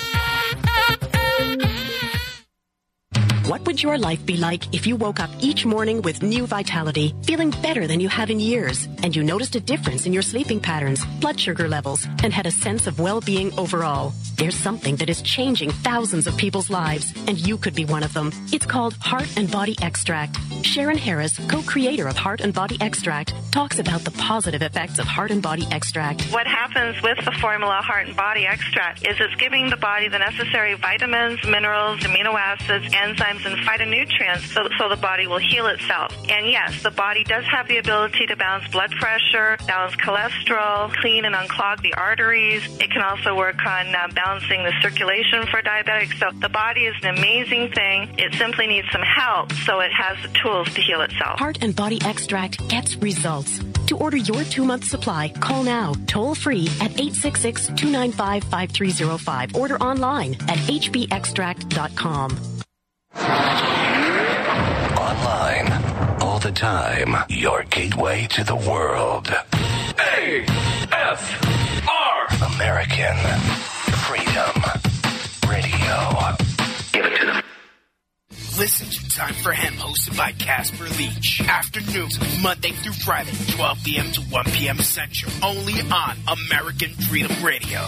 C: What would your life be like if you woke up each morning with new vitality, feeling better than you have in years, and you noticed a difference in your sleeping patterns, blood sugar levels, and had a sense of well-being overall? There's something that is changing thousands of people's lives, and you could be one of them. It's called Heart and Body Extract. Sharon Harris, co-creator of Heart and Body Extract, talks about the positive effects of Heart and Body Extract.
D: What happens with the formula Heart and Body Extract is it's giving the body the necessary vitamins, minerals, amino acids, enzymes, and phytonutrients so, so the body will heal itself. And yes, the body does have the ability to balance blood pressure, balance cholesterol, clean and unclog the arteries. It can also work on uh, balancing the circulation for diabetics. So the body is an amazing thing. It simply needs some help so it has the tools to heal itself.
C: Heart and Body Extract gets results. To order your two-month supply, call now, toll-free at eight six six, two nine five, five three zero five. Order online at h b extract dot com.
H: Online, all the time, your gateway to the world. A F R American Freedom Radio. Give it to them.
N: Listen to Time for Hemp, hosted by Casper Leach. Afternoons, Monday through Friday, twelve p.m. to one p.m. Central. Only on American Freedom Radio.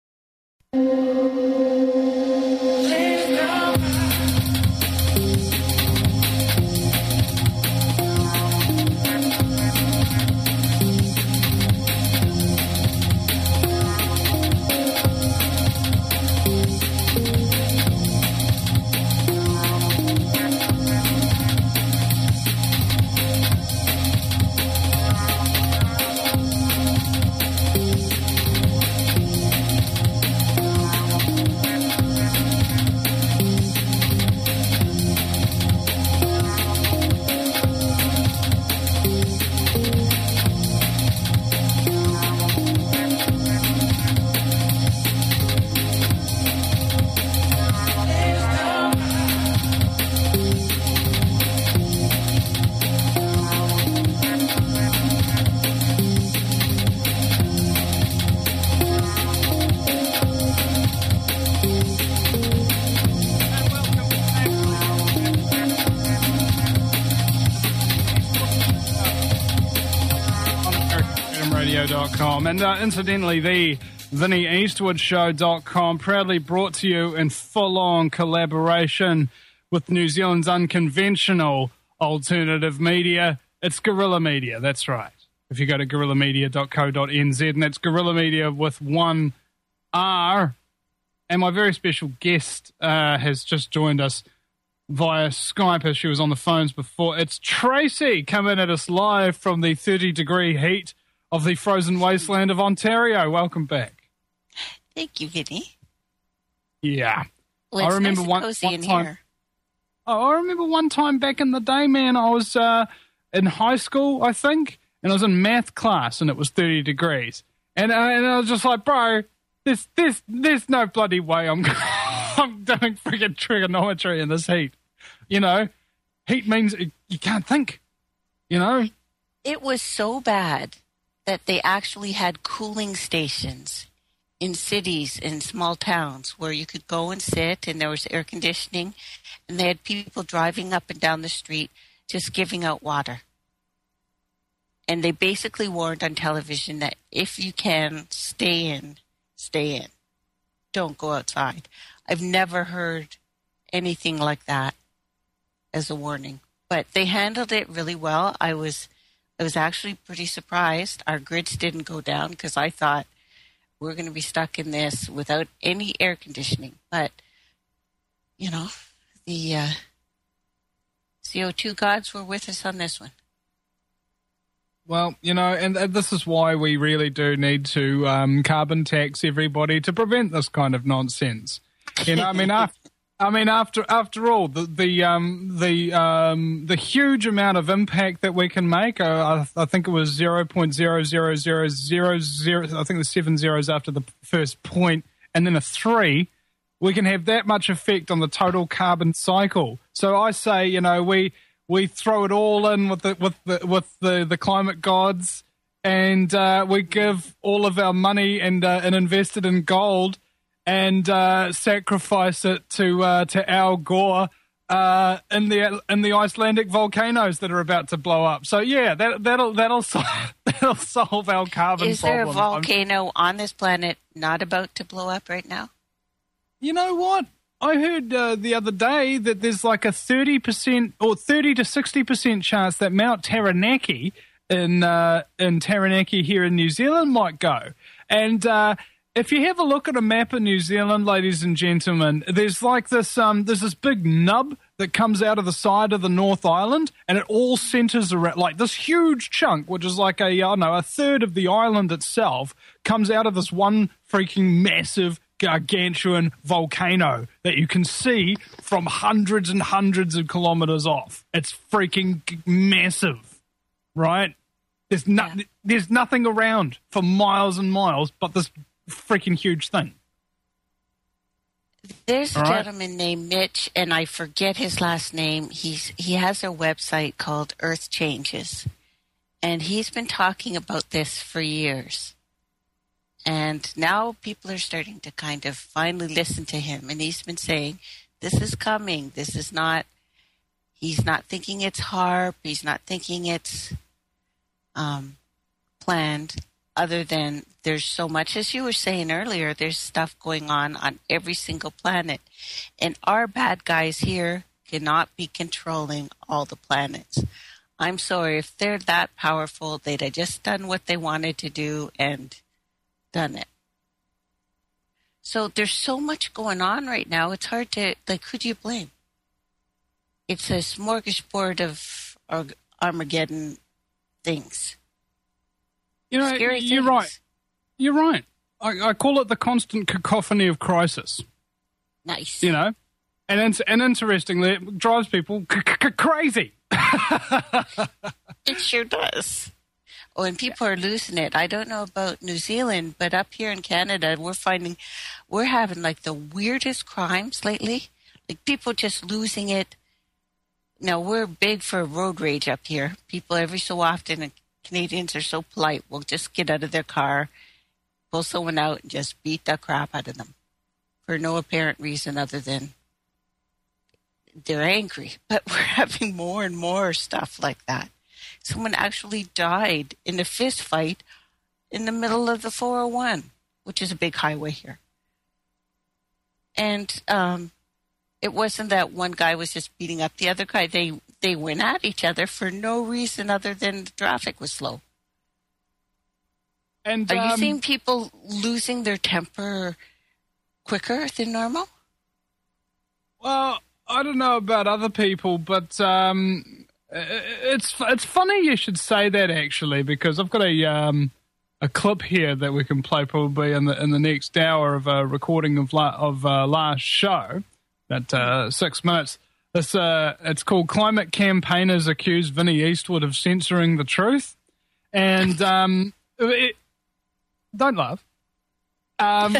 B: And uh, incidentally, the vinnie eastwood show dot com proudly brought to you in full-on collaboration with New Zealand's unconventional alternative media. It's Guerrilla Media, that's right. If you go to guerrilla media dot co dot n z, and that's Guerrilla Media with one R, and my very special guest uh, has just joined us via Skype as she was on the phones before. It's Tracy coming at us live from the thirty-degree heat of the frozen wasteland of Ontario. Welcome back.
O: Thank you, Vinny.
B: Yeah.
O: Well,
B: I
O: it's
B: remember
O: nice
B: one,
O: and cozy
B: one
O: in
B: time.
O: here.
B: Oh, I remember one time back in the day, man. I was uh, in high school, I think, and I was in math class, and it was thirty degrees, and uh, and I was just like, bro, there's there's there's no bloody way I'm I'm doing friggin' trigonometry in this heat. You know, heat means you can't think. You know,
O: It was so bad that they actually had cooling stations in cities, in small towns, where you could go and sit, and there was air conditioning, and they had people driving up and down the street just giving out water. And they basically warned on television that if you can, stay in, stay in. Don't go outside. I've never heard anything like that as a warning. But they handled it really well. I was I was actually pretty surprised. Our grids didn't go down because I thought we're going to be stuck in this without any air conditioning. But, you know, the uh, C O two gods were with us on this one.
B: well, you know, and uh, this is why we really do need to um, carbon tax everybody to prevent this kind of nonsense. You know, I mean, after, I mean, after after all, the the um, the um, the huge amount of impact that we can make. Uh, I, I think it was zero point zero zero zero zero zero. I think there's seven zeros after the first point, and then a three. We can have that much effect on the total carbon cycle. So I say, you know, we we throw it all in with the with the with the, the climate gods, and uh, we give all of our money and uh, and invest it in gold. And uh, sacrifice it to uh, to Al Gore uh, in the in the Icelandic volcanoes that are about to blow up. So yeah, that that'll that'll solve, that'll solve our carbon
O: Is
B: problem.
O: there a volcano on this planet not about to blow up right now?
B: You know what? I heard uh, the other day that there's like a thirty percent or thirty to sixty percent chance that Mount Taranaki in uh, in Taranaki here in New Zealand might go. And uh, if you have a look at a map of New Zealand, ladies and gentlemen, there's like this um, there's this big nub that comes out of the side of the North Island, and it all centers around like this huge chunk, which is like a I don't know a third of the island itself, comes out of this one freaking massive, gargantuan volcano that you can see from hundreds and hundreds of kilometers off. It's freaking g- massive, right? There's no, yeah. there's nothing around for miles and miles but this freaking huge thing.
O: There's a
B: All right.
O: gentleman named Mitch, and I forget his last name. He's he has a website called Earth Changes, and he's been talking about this for years. And now people are starting to kind of finally listen to him, and he's been saying, "This is coming. This is not." He's not thinking it's HAARP. He's not thinking it's um, planned. Other than there's so much, as you were saying earlier, there's stuff going on on every single planet. And our bad guys here cannot be controlling all the planets. I'm sorry, if they're that powerful, they'd have just done what they wanted to do and done it. So there's so much going on right now, it's hard to, like, who do you blame? It's a smorgasbord of Armageddon things.
B: You know,
O: Scary
B: you're
O: things.
B: right. You're right. I, I call it the constant cacophony of crisis.
O: Nice.
B: You know, and in, and interestingly, it drives people c- c- crazy.
O: It sure does. Oh, and people are losing it. I don't know about New Zealand, but up here in Canada, we're finding we're having like the weirdest crimes lately. Like people just losing it. Now, we're big for road rage up here. People every so often, and Canadians are so polite, will just get out of their car, pull someone out, and just beat the crap out of them for no apparent reason other than they're angry. But we're having more and more stuff like that. Someone actually died in a fist fight in the middle of the four oh one, which is a big highway here. And um, it wasn't that one guy was just beating up the other guy. They they went at each other for no reason other than the traffic was slow.
B: And
O: Are you
B: um,
O: seeing people losing their temper quicker than normal?
B: Well, I don't know about other people, but um, it's it's funny you should say that, actually, because I've got a um, a clip here that we can play probably in the in the next hour of a recording of la- of uh, last show, that uh, six minutes. This uh, it's called "Climate Campaigners Accuse Vinnie Eastwood of Censoring the Truth," and um, it, don't laugh. Um,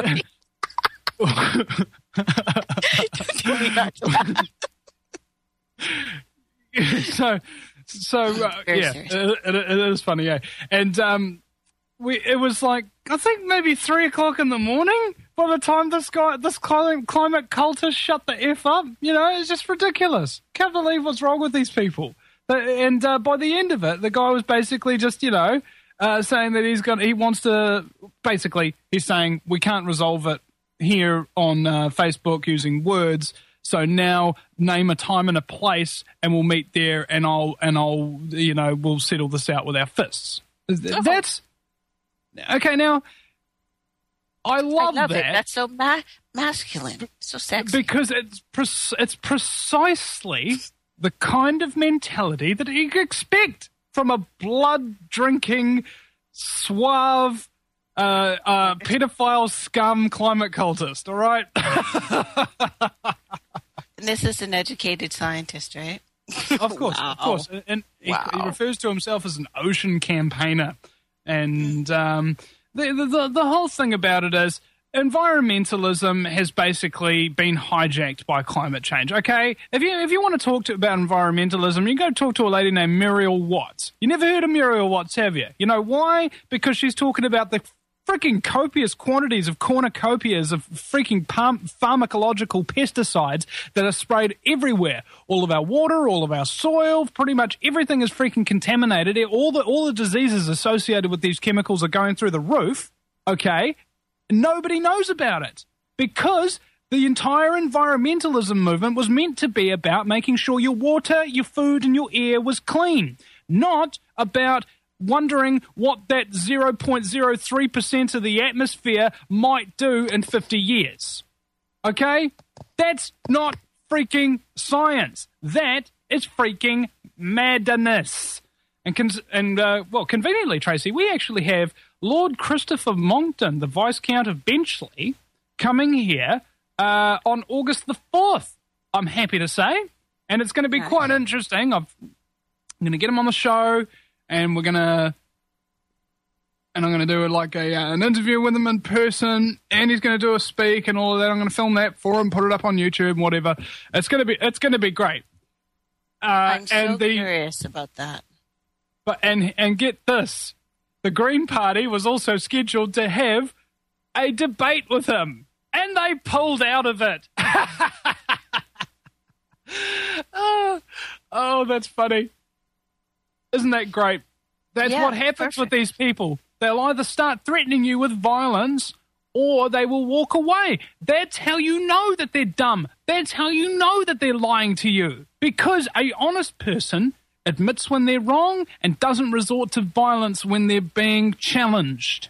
B: so, so uh, yeah, it, it, it is funny, yeah. And um, we, it was like I think maybe three o'clock in the morning by the time this guy, this climate, climate cultist, shut the f up. You know, it's just ridiculous. Can't believe what's wrong with these people. And uh, by the end of it, the guy was basically just, you know, uh, saying that he's got, he wants to. Basically, he's saying we can't resolve it here on uh, Facebook using words. So now name a time and a place, and we'll meet there, and I'll and I'll you know we'll settle this out with our fists. Oh. That's okay. Now, I love,
O: I love
B: that.
O: It. That's so ma- masculine, so sexy.
B: Because it's pre- it's precisely the kind of mentality that you expect from a blood drinking, suave, Uh, uh, pedophile scum climate cultist, all right?
O: And this is an educated scientist, right?
B: Of course, wow. of course. And, and wow. he, he refers to himself as an ocean campaigner. And um, the, the the whole thing about it is environmentalism has basically been hijacked by climate change, okay? If you if you want to talk to, about environmentalism, you go talk to a lady named Muriel Watts. You never heard of Muriel Watts, have you? You know why? Because she's talking about the freaking copious quantities of cornucopias of freaking palm- pharmacological pesticides that are sprayed everywhere. All of our water, all of our soil, pretty much everything is freaking contaminated. All the all the diseases associated with these chemicals are going through the roof, okay? Nobody knows about it because the entire environmentalism movement was meant to be about making sure your water, your food, and your air was clean, not about wondering what that zero point zero three percent of the atmosphere might do in fifty years. Okay? That's not freaking science. That is freaking madness. And, con- and uh, well, conveniently, Tracy, we actually have Lord Christopher Monckton, the Viscount of Benchley, coming here uh, on August the fourth, I'm happy to say. And it's going to be nice. Quite interesting. I've, I'm going to get him on the show. And we're gonna, and I'm gonna do like a uh, an interview with him in person, and he's gonna do a speak and all of that. I'm gonna film that for him, put it up on YouTube, and whatever. It's gonna be, it's gonna be great. Uh,
O: I'm so
B: and the,
O: curious about that.
B: But and and get this, the Green Party was also scheduled to have a debate with him, and they pulled out of it. oh, oh, that's funny. Isn't that great? That's yeah, what happens perfect. with these people. They'll either start threatening you with violence or they will walk away. That's how you know that they're dumb. That's how you know that they're lying to you. Because a honest person admits when they're wrong and doesn't resort to violence when they're being challenged.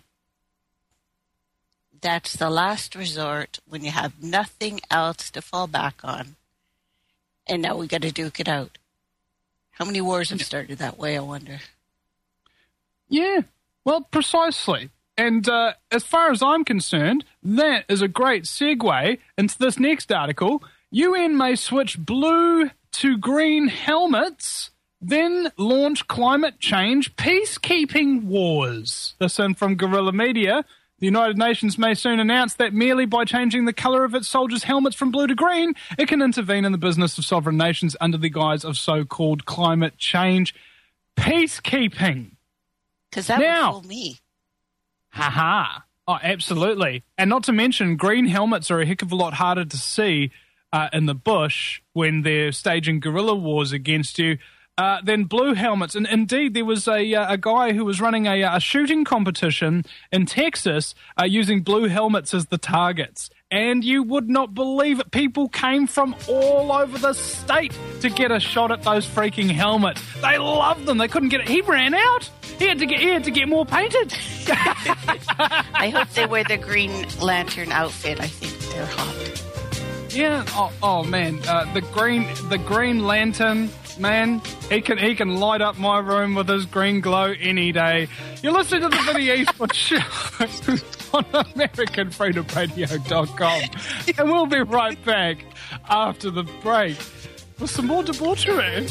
O: That's the last resort when you have nothing else to fall back on. And now we got to duke it out. How many wars have started that way, I wonder?
B: Yeah, well, precisely. And uh, as far as I'm concerned, that is a great segue into this next article. U N may switch blue to green helmets, then launch climate change peacekeeping wars. This in from Guerrilla Media. The United Nations may soon announce that merely by changing the colour of its soldiers' helmets from blue to green, it can intervene in the business of sovereign nations under the guise of so-called climate change peacekeeping.
O: Because that
B: now,
O: would fool me.
B: Ha-ha. Oh, absolutely. And not to mention, green helmets are a heck of a lot harder to see uh, in the bush when they're staging guerrilla wars against you. Uh, than blue helmets. And indeed, there was a uh, a guy who was running a, a shooting competition in Texas uh, using blue helmets as the targets. and you would not believe it. People came from all over the state to get a shot at those freaking helmets. They loved them. They couldn't get it. He ran out. He had to get, he had to get more painted.
O: I hope they wear the Green Lantern outfit. I think they're hot.
B: Yeah. Oh, oh man. Uh, the green, the Green Lantern, man. He can, he can light up my room with his green glow any day. You're listening to the Vinnie Eastwood Show on American Freedom Radio dot com, and we'll be right back after the break with some more debauchery.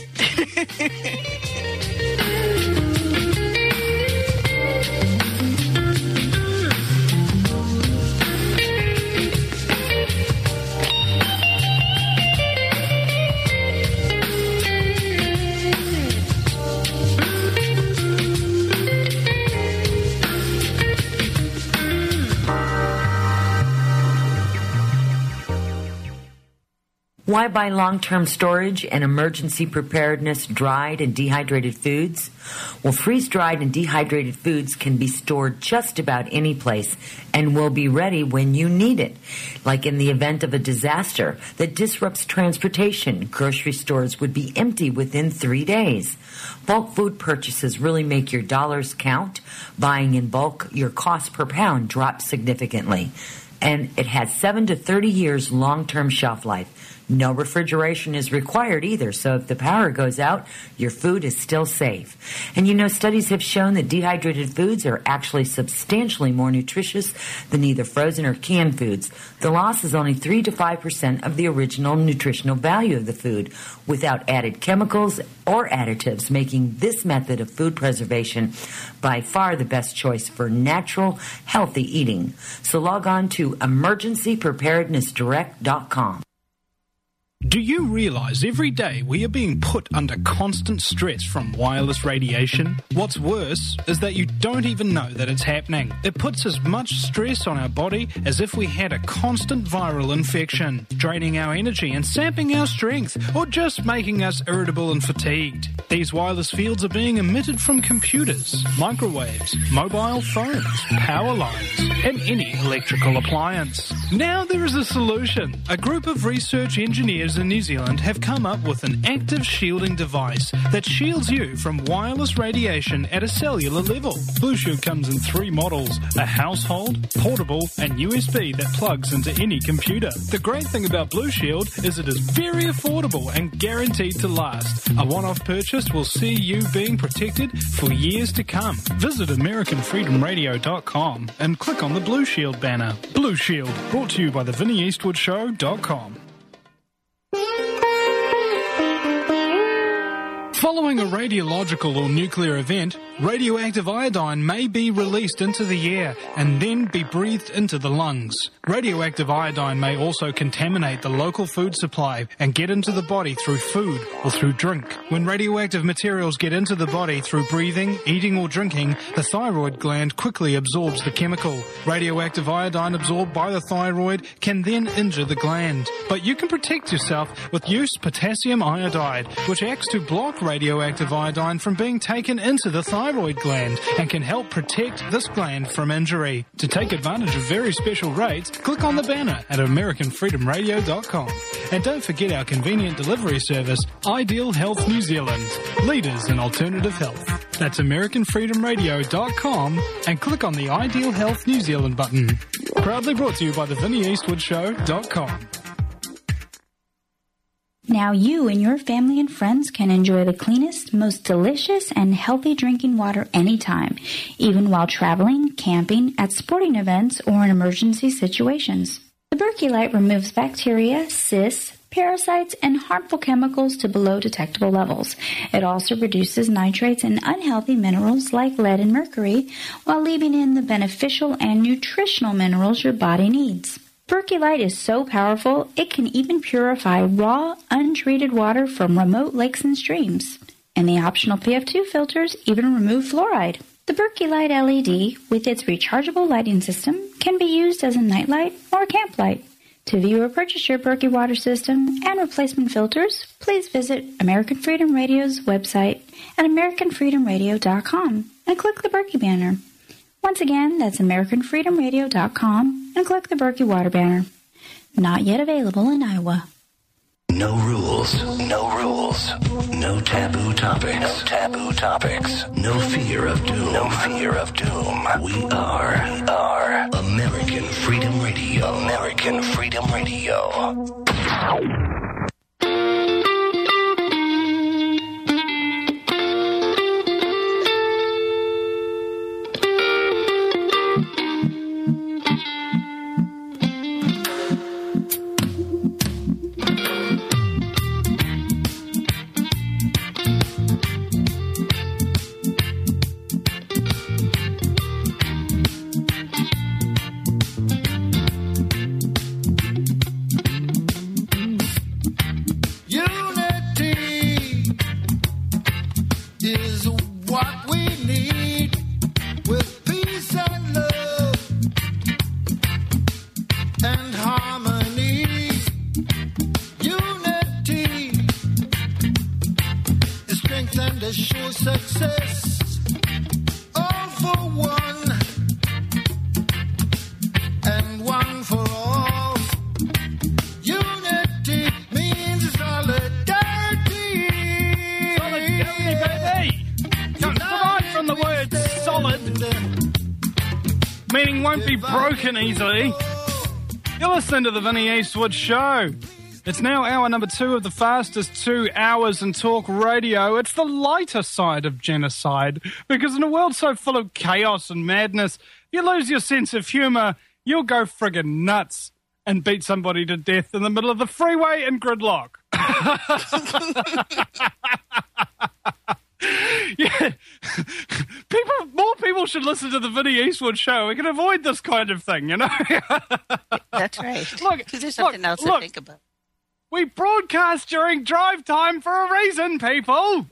G: Why buy long-term storage and emergency preparedness dried and dehydrated foods? Well, freeze-dried and dehydrated foods can be stored just about any place and will be ready when you need it. Like in the event of a disaster that disrupts transportation, grocery stores would be empty within three days. Bulk food purchases really make your dollars count. Buying in bulk, your cost per pound drops significantly. And it has seven to thirty years long-term shelf life. No refrigeration is required either, so if the power goes out, your food is still safe. And you know, studies have shown that dehydrated foods are actually substantially more nutritious than either frozen or canned foods. The loss is only three to five percent of the original nutritional value of the food, without added chemicals or additives, making this method of food preservation by far the best choice for natural, healthy eating. So log on to emergency preparedness direct dot com.
P: Do you realize every day we are being put under constant stress from wireless radiation? What's worse is that you don't even know that it's happening. It puts as much stress on our body as if we had a constant viral infection, draining our energy and sapping our strength, or just making us irritable and fatigued. These wireless fields are being emitted from computers, microwaves, mobile phones, power lines, and any electrical appliance. Now there is a solution. A group of research engineers in New Zealand have come up with an active shielding device that shields you from wireless radiation at a cellular level. Blue Shield comes in three models: a household, portable, and U S B that plugs into any computer. The great thing about Blue Shield is it is very affordable and guaranteed to last. A one-off purchase will see you being protected for years to come. Visit American Freedom Radio dot com and click on the Blue Shield banner. Blue Shield, brought to you by the Vinnie Eastwood Show dot com. Following a radiological or nuclear event, radioactive iodine may be released into the air and then be breathed into the lungs. Radioactive iodine may also contaminate the local food supply and get into the body through food or through drink. When radioactive materials get into the body through breathing, eating or drinking, the thyroid gland quickly absorbs the chemical. Radioactive iodine absorbed by the thyroid can then injure the gland. But you can protect yourself with use potassium iodide, which acts to block radioactive iodine from being taken into the thyroid gland and can help protect this gland from injury. To take advantage of very special rates, click on the banner at American Freedom Radio dot com. And don't forget our convenient delivery service, Ideal Health New Zealand, leaders in alternative health. That's American Freedom Radio dot com and click on the Ideal Health New Zealand button. Proudly brought to you by the Vinnie Eastwood Show dot com.
J: Now you and your family and friends can enjoy the cleanest, most delicious, and healthy drinking water anytime, even while traveling, camping, at sporting events, or in emergency situations. The Berkey Light removes bacteria, cysts, parasites, and harmful chemicals to below detectable levels. It also reduces nitrates and unhealthy minerals like lead and mercury, while leaving in the beneficial and nutritional minerals your body needs. Berkey Light is so powerful, it can even purify raw, untreated water from remote lakes and streams. And the optional P F two filters even remove fluoride. The Berkey Light L E D, with its rechargeable lighting system, can be used as a nightlight or a camp light. To view or purchase your Berkey water system and replacement filters, please visit American Freedom Radio's website at American Freedom Radio dot com and click the Berkey banner. Once again, that's American Freedom Radio dot com and click the Berkey Water banner. Not yet available in Iowa.
H: No rules, no rules, no taboo topics, no taboo topics, no fear of doom, no fear of doom. We are, we are American Freedom Radio, American Freedom Radio.
B: Easily. You're listening to the Vinnie Eastwood Show. It's now hour number two of the fastest two hours in talk radio. It's the lighter side of genocide, because in a world so full of chaos and madness, you lose your sense of humour, you'll go friggin' nuts and beat somebody to death in the middle of the freeway in gridlock. Yeah, people. More people should listen to the Vinnie Eastwood Show. We can avoid this kind of thing, you know.
O: That's right.
B: Look,
O: there's something
B: look,
O: else
B: look,
O: to think about.
B: We broadcast during drive time for a reason, people.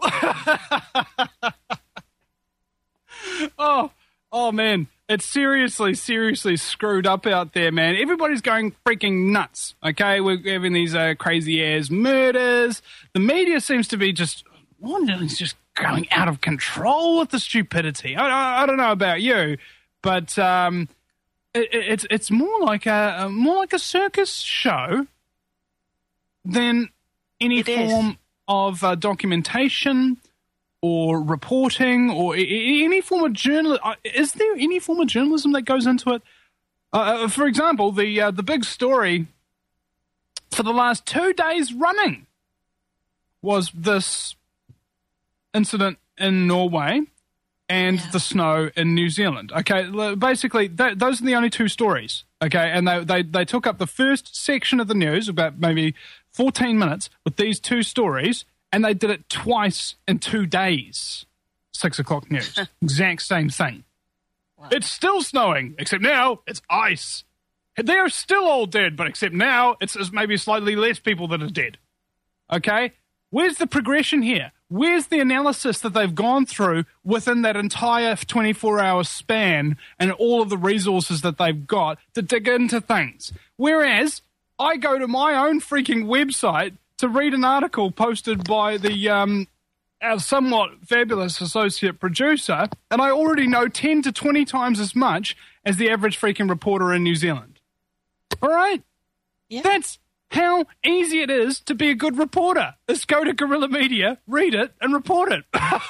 B: oh, oh man, it's seriously, seriously screwed up out there, man. Everybody's going freaking nuts. Okay, we're having these uh, crazy ass murders. The media seems to be just, what is just going out of control with the stupidity. I, I, I don't know about you, but um, it, it's it's more like a more like a circus show than any
O: it
B: form
O: is.
B: of uh, documentation or reporting or I- I- any form of journalism. Is there any form of journalism that goes into it? Uh, for example, the uh, the big story for the last two days running was this incident in Norway and yeah. the snow in New Zealand. Okay, basically, th- those are the only two stories. Okay, and they, they, they took up the first section of the news, about maybe fourteen minutes, with these two stories, and they did it twice in two days. Six o'clock news. Exact same thing. Wow. It's still snowing, except now it's ice. They're still all dead, but except now it's, it's maybe slightly less people that are dead. Okay? Where's the progression here? Where's the analysis that they've gone through within that entire twenty-four hour span and all of the resources that they've got to dig into things? Whereas I go to my own freaking website to read an article posted by the um, our somewhat fabulous associate producer, and I already know ten to twenty times as much as the average freaking reporter in New Zealand. All right?
O: Yeah.
B: That's how easy it is to be a good reporter. Is go to Guerrilla Media, read it, and report it.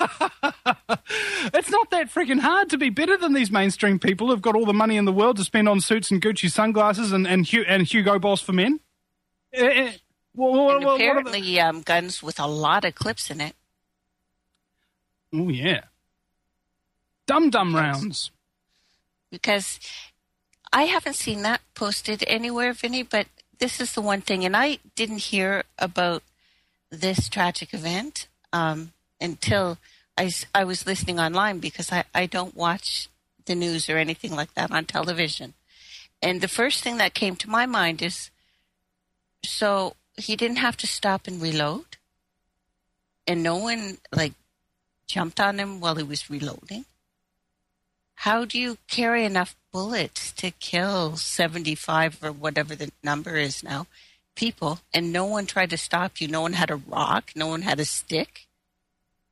B: It's not that freaking hard to be better than these mainstream people who've got all the money in the world to spend on suits and Gucci sunglasses and, and, Hu- and Hugo Boss for men. Uh, uh, well,
O: and
B: well,
O: apparently
B: the-
O: um, guns with a lot of clips in it.
B: Oh, yeah. Dum-dum rounds.
O: Because I haven't seen that posted anywhere, Vinny, but this is the one thing, and I didn't hear about this tragic event um, until I, I was listening online, because I, I don't watch the news or anything like that on television. And the first thing that came to my mind is, so he didn't have to stop and reload? And no one, like, jumped on him while he was reloading? How do you carry enough bullets to kill seventy-five or whatever the number is now, people, and no one tried to stop you? No one had a rock? No one had a stick?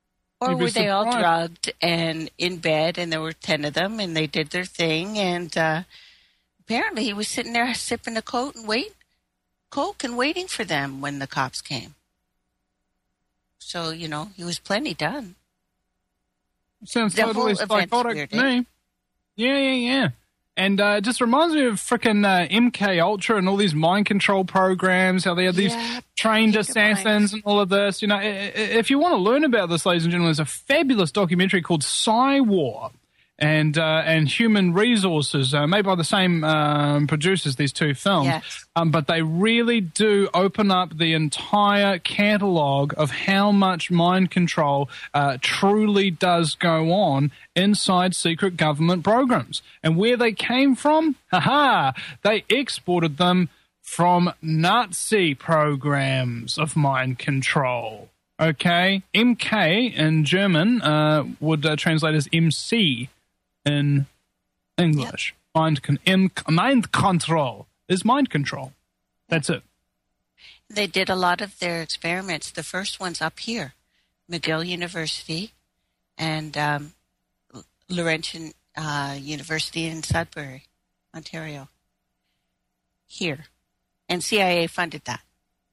O: Or
B: You'd be
O: were they all
B: surprised.
O: drugged and in bed, and there were ten of them, and they did their thing, and uh, apparently he was sitting there sipping a coke and wait, coke and waiting for them when the cops came. So, you know, he was plenty done.
B: Sounds
O: The
B: totally
O: whole event's
B: psychotic
O: weird,
B: to me. Yeah, yeah, yeah. And uh, it just reminds me of frickin' uh, M K Ultra and all these mind control programs, how they have these
O: Yeah,
B: trained
O: keep your
B: assassins and all of this. You know, i- i- if you want to learn about this, ladies and gentlemen, there's a fabulous documentary called Psy-War and uh, and Human Resources, uh, made by the same um, producers, these two films.
O: Yes.
B: Um, but they really do open up the entire catalogue of how much mind control uh, truly does go on inside secret government programs. And where they came from? Ha-ha! They exported them from Nazi programs of mind control. Okay? M K in German uh, would uh, translate as M C in English. Mind, con- M- mind control is mind control. That's it.
O: They did a lot of their experiments. The first one's up here, McGill University and um, Laurentian uh, University in Sudbury, Ontario. Here. And C I A funded that.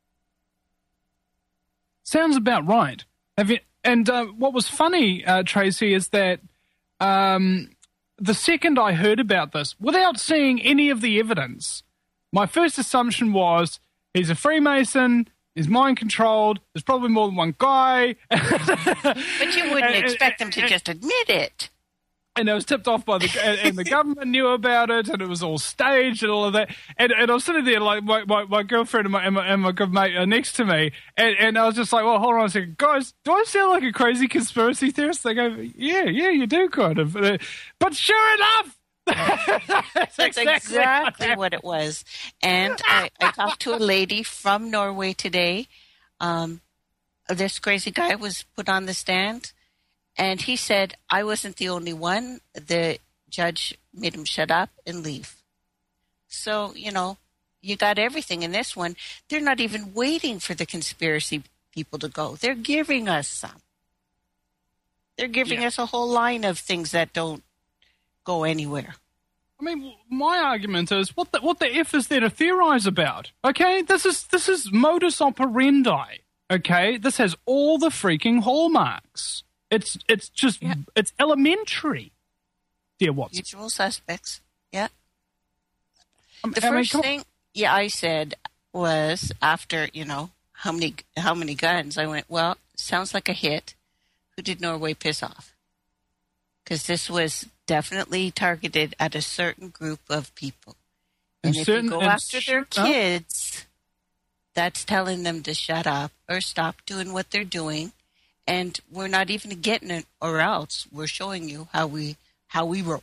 B: Sounds about right. Have you? And uh, what was funny, uh, Tracy, is that um, the second I heard about this, without seeing any of the evidence, my first assumption was he's a Freemason, he's mind controlled, there's probably more than one guy.
O: But you wouldn't
B: And-
O: expect them to
B: and-
O: just admit it.
B: And I was tipped off by the and, and the government knew about it, and it was all staged and all of that. And, and I was sitting there like my, my, my girlfriend and my, and my and my good mate are next to me, and, and I was just like, well, hold on a second, guys, do I sound like a crazy conspiracy theorist? They go, yeah, yeah, you do kind of, but sure enough. That's,
O: That's
B: exactly,
O: exactly
B: what
O: what it was. And I, I talked to a lady from Norway today. Um, this crazy guy was put on the stand, and he said, I wasn't the only one. The judge made him shut up and leave. So, you know, you got everything in this one. They're not even waiting for the conspiracy people to go. They're giving us some. They're giving
B: Yeah.
O: us a whole line of things that don't go anywhere.
B: I mean, my argument is, what the what the f is there to theorize about? Okay, this is this is modus operandi. Okay, this has all the freaking hallmarks. It's it's just
O: Yeah.
B: it's elementary, dear Watson.
O: Usual suspects. Yeah.
B: Um,
O: The
B: I mean,
O: first
B: come on.
O: thing, yeah, I said was after, you know, how many how many guns? I went, well, sounds like a hit. Who did Norway piss off? Because this was definitely targeted at a certain group of people. And,
B: And
O: if
B: certain-
O: you go
B: and
O: after their
B: sh- huh?
O: kids, that's telling them to shut up or stop doing what they're doing. And we're not even getting it, or else we're showing you how we how we roll.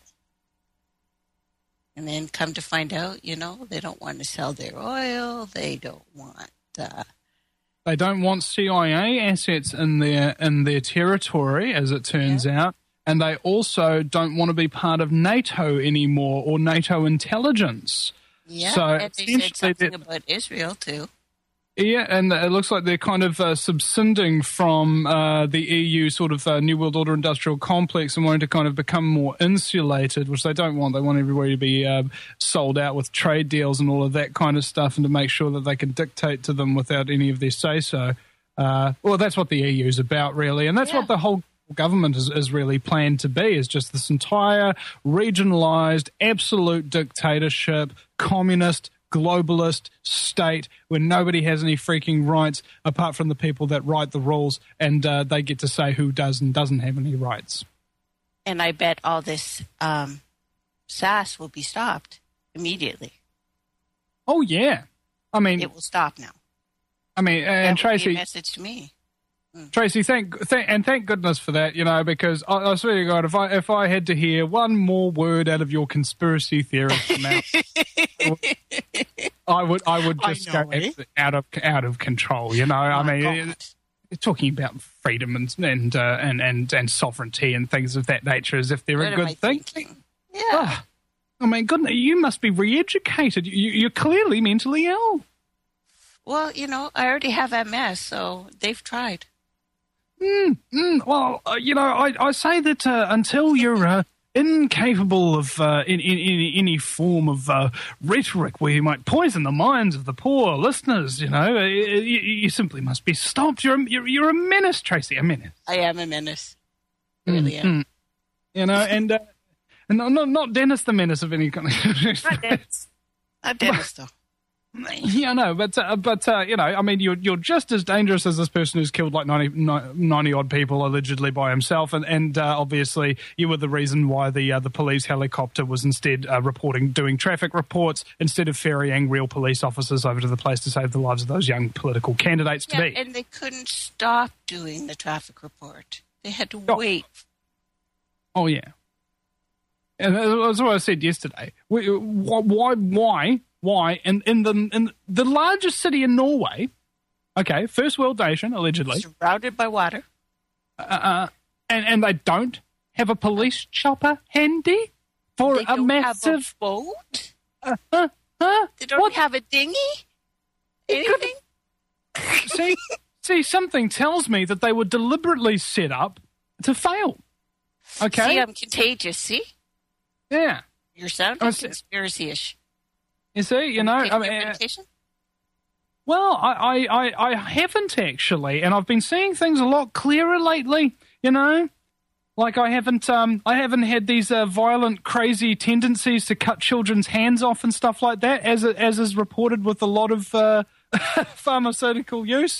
O: And then come to find out, you know, they don't want to sell their oil. They don't want. Uh,
B: They don't want C I A assets in their in their territory, as it turns out, and they also don't want to be part of NATO anymore or NATO intelligence.
O: yeah,
B: So
O: and they said
B: essentially
O: something
B: that-
O: about Israel too.
B: Yeah, and it looks like they're kind of uh, subsisting from uh, the E U sort of uh, New World Order industrial complex and wanting to kind of become more insulated, which they don't want. They want everybody to be uh, sold out with trade deals and all of that kind of stuff, and to make sure that they can dictate to them without any of their say-so. Uh, well, that's what the E U is about, really, and that's
O: Yeah.
B: what the whole government is, is really planned to be, is just this entire regionalized, absolute dictatorship, communist, globalist state where nobody has any freaking rights apart from the people that write the rules, and uh, they get to say who does and doesn't have any rights.
O: And I bet all this um, sass will be stopped immediately.
B: Oh, yeah. I mean,
O: It will stop now.
B: I mean,
O: That
B: and
O: would be
B: Tracy,
O: a message to me.
B: Tracy, thank, thank and thank goodness for that, you know, because I, I swear to God, if I if I had to hear one more word out of your conspiracy theorist mouth, I would I would
O: I
B: just
O: know,
B: go
O: eh?
B: out of out of control. You know, I
O: My
B: mean,
O: God.
B: it- it's talking about freedom and and, uh, and and and sovereignty and things of that nature as if they're
O: What
B: a
O: am
B: good
O: I
B: thing.
O: thinking? Yeah.
B: Oh, I mean, goodness, you must be re-educated. You, you're clearly mentally ill.
O: Well, you know, I already have M S, so they've tried.
B: Mm, mm, well, uh, you know, I, I say that uh, until you're uh, incapable of uh, in, in, in any form of uh, rhetoric where you might poison the minds of the poor listeners, you know, you, you simply must be stopped. You're, you're, you're a menace, Tracy, a menace.
O: I am a menace. I really mm, am.
B: Mm, you know, and, uh, and not, not Dennis the Menace of any kind.
O: Not Dennis. Not Dennis, though.
B: Yeah, no, but uh, but uh, you know, I mean, you're you're just as dangerous as this person who's killed like ninety, ninety odd people allegedly by himself, and and uh, obviously you were the reason why the uh, the police helicopter was instead uh, reporting, doing traffic reports instead of ferrying real police officers over to the place to save the lives of those young political candidates
O: yeah,
B: to be.
O: And they couldn't stop doing the traffic report; they had to oh. wait.
B: Oh yeah, and that's what I said yesterday. Why why why? Why? In, in the in the largest city in Norway, okay, first world nation, allegedly.
O: Surrounded by water.
B: Uh, uh, and, and they don't have a police chopper handy for
O: they
B: a
O: don't
B: massive...
O: have a boat?
B: Uh, uh, uh,
O: they don't
B: what?
O: have a dinghy? Anything?
B: see, see, something tells me that they were deliberately set up to fail. Okay?
O: See, I'm contagious, see?
B: Yeah.
O: You're sounding conspiracy-ish.
B: You see, you know, I mean, uh, well, I, I, I, I haven't actually, and I've been seeing things a lot clearer lately. You know, like I haven't, um, I haven't had these uh, violent, crazy tendencies to cut children's hands off and stuff like that, as as is reported with a lot of uh, pharmaceutical use.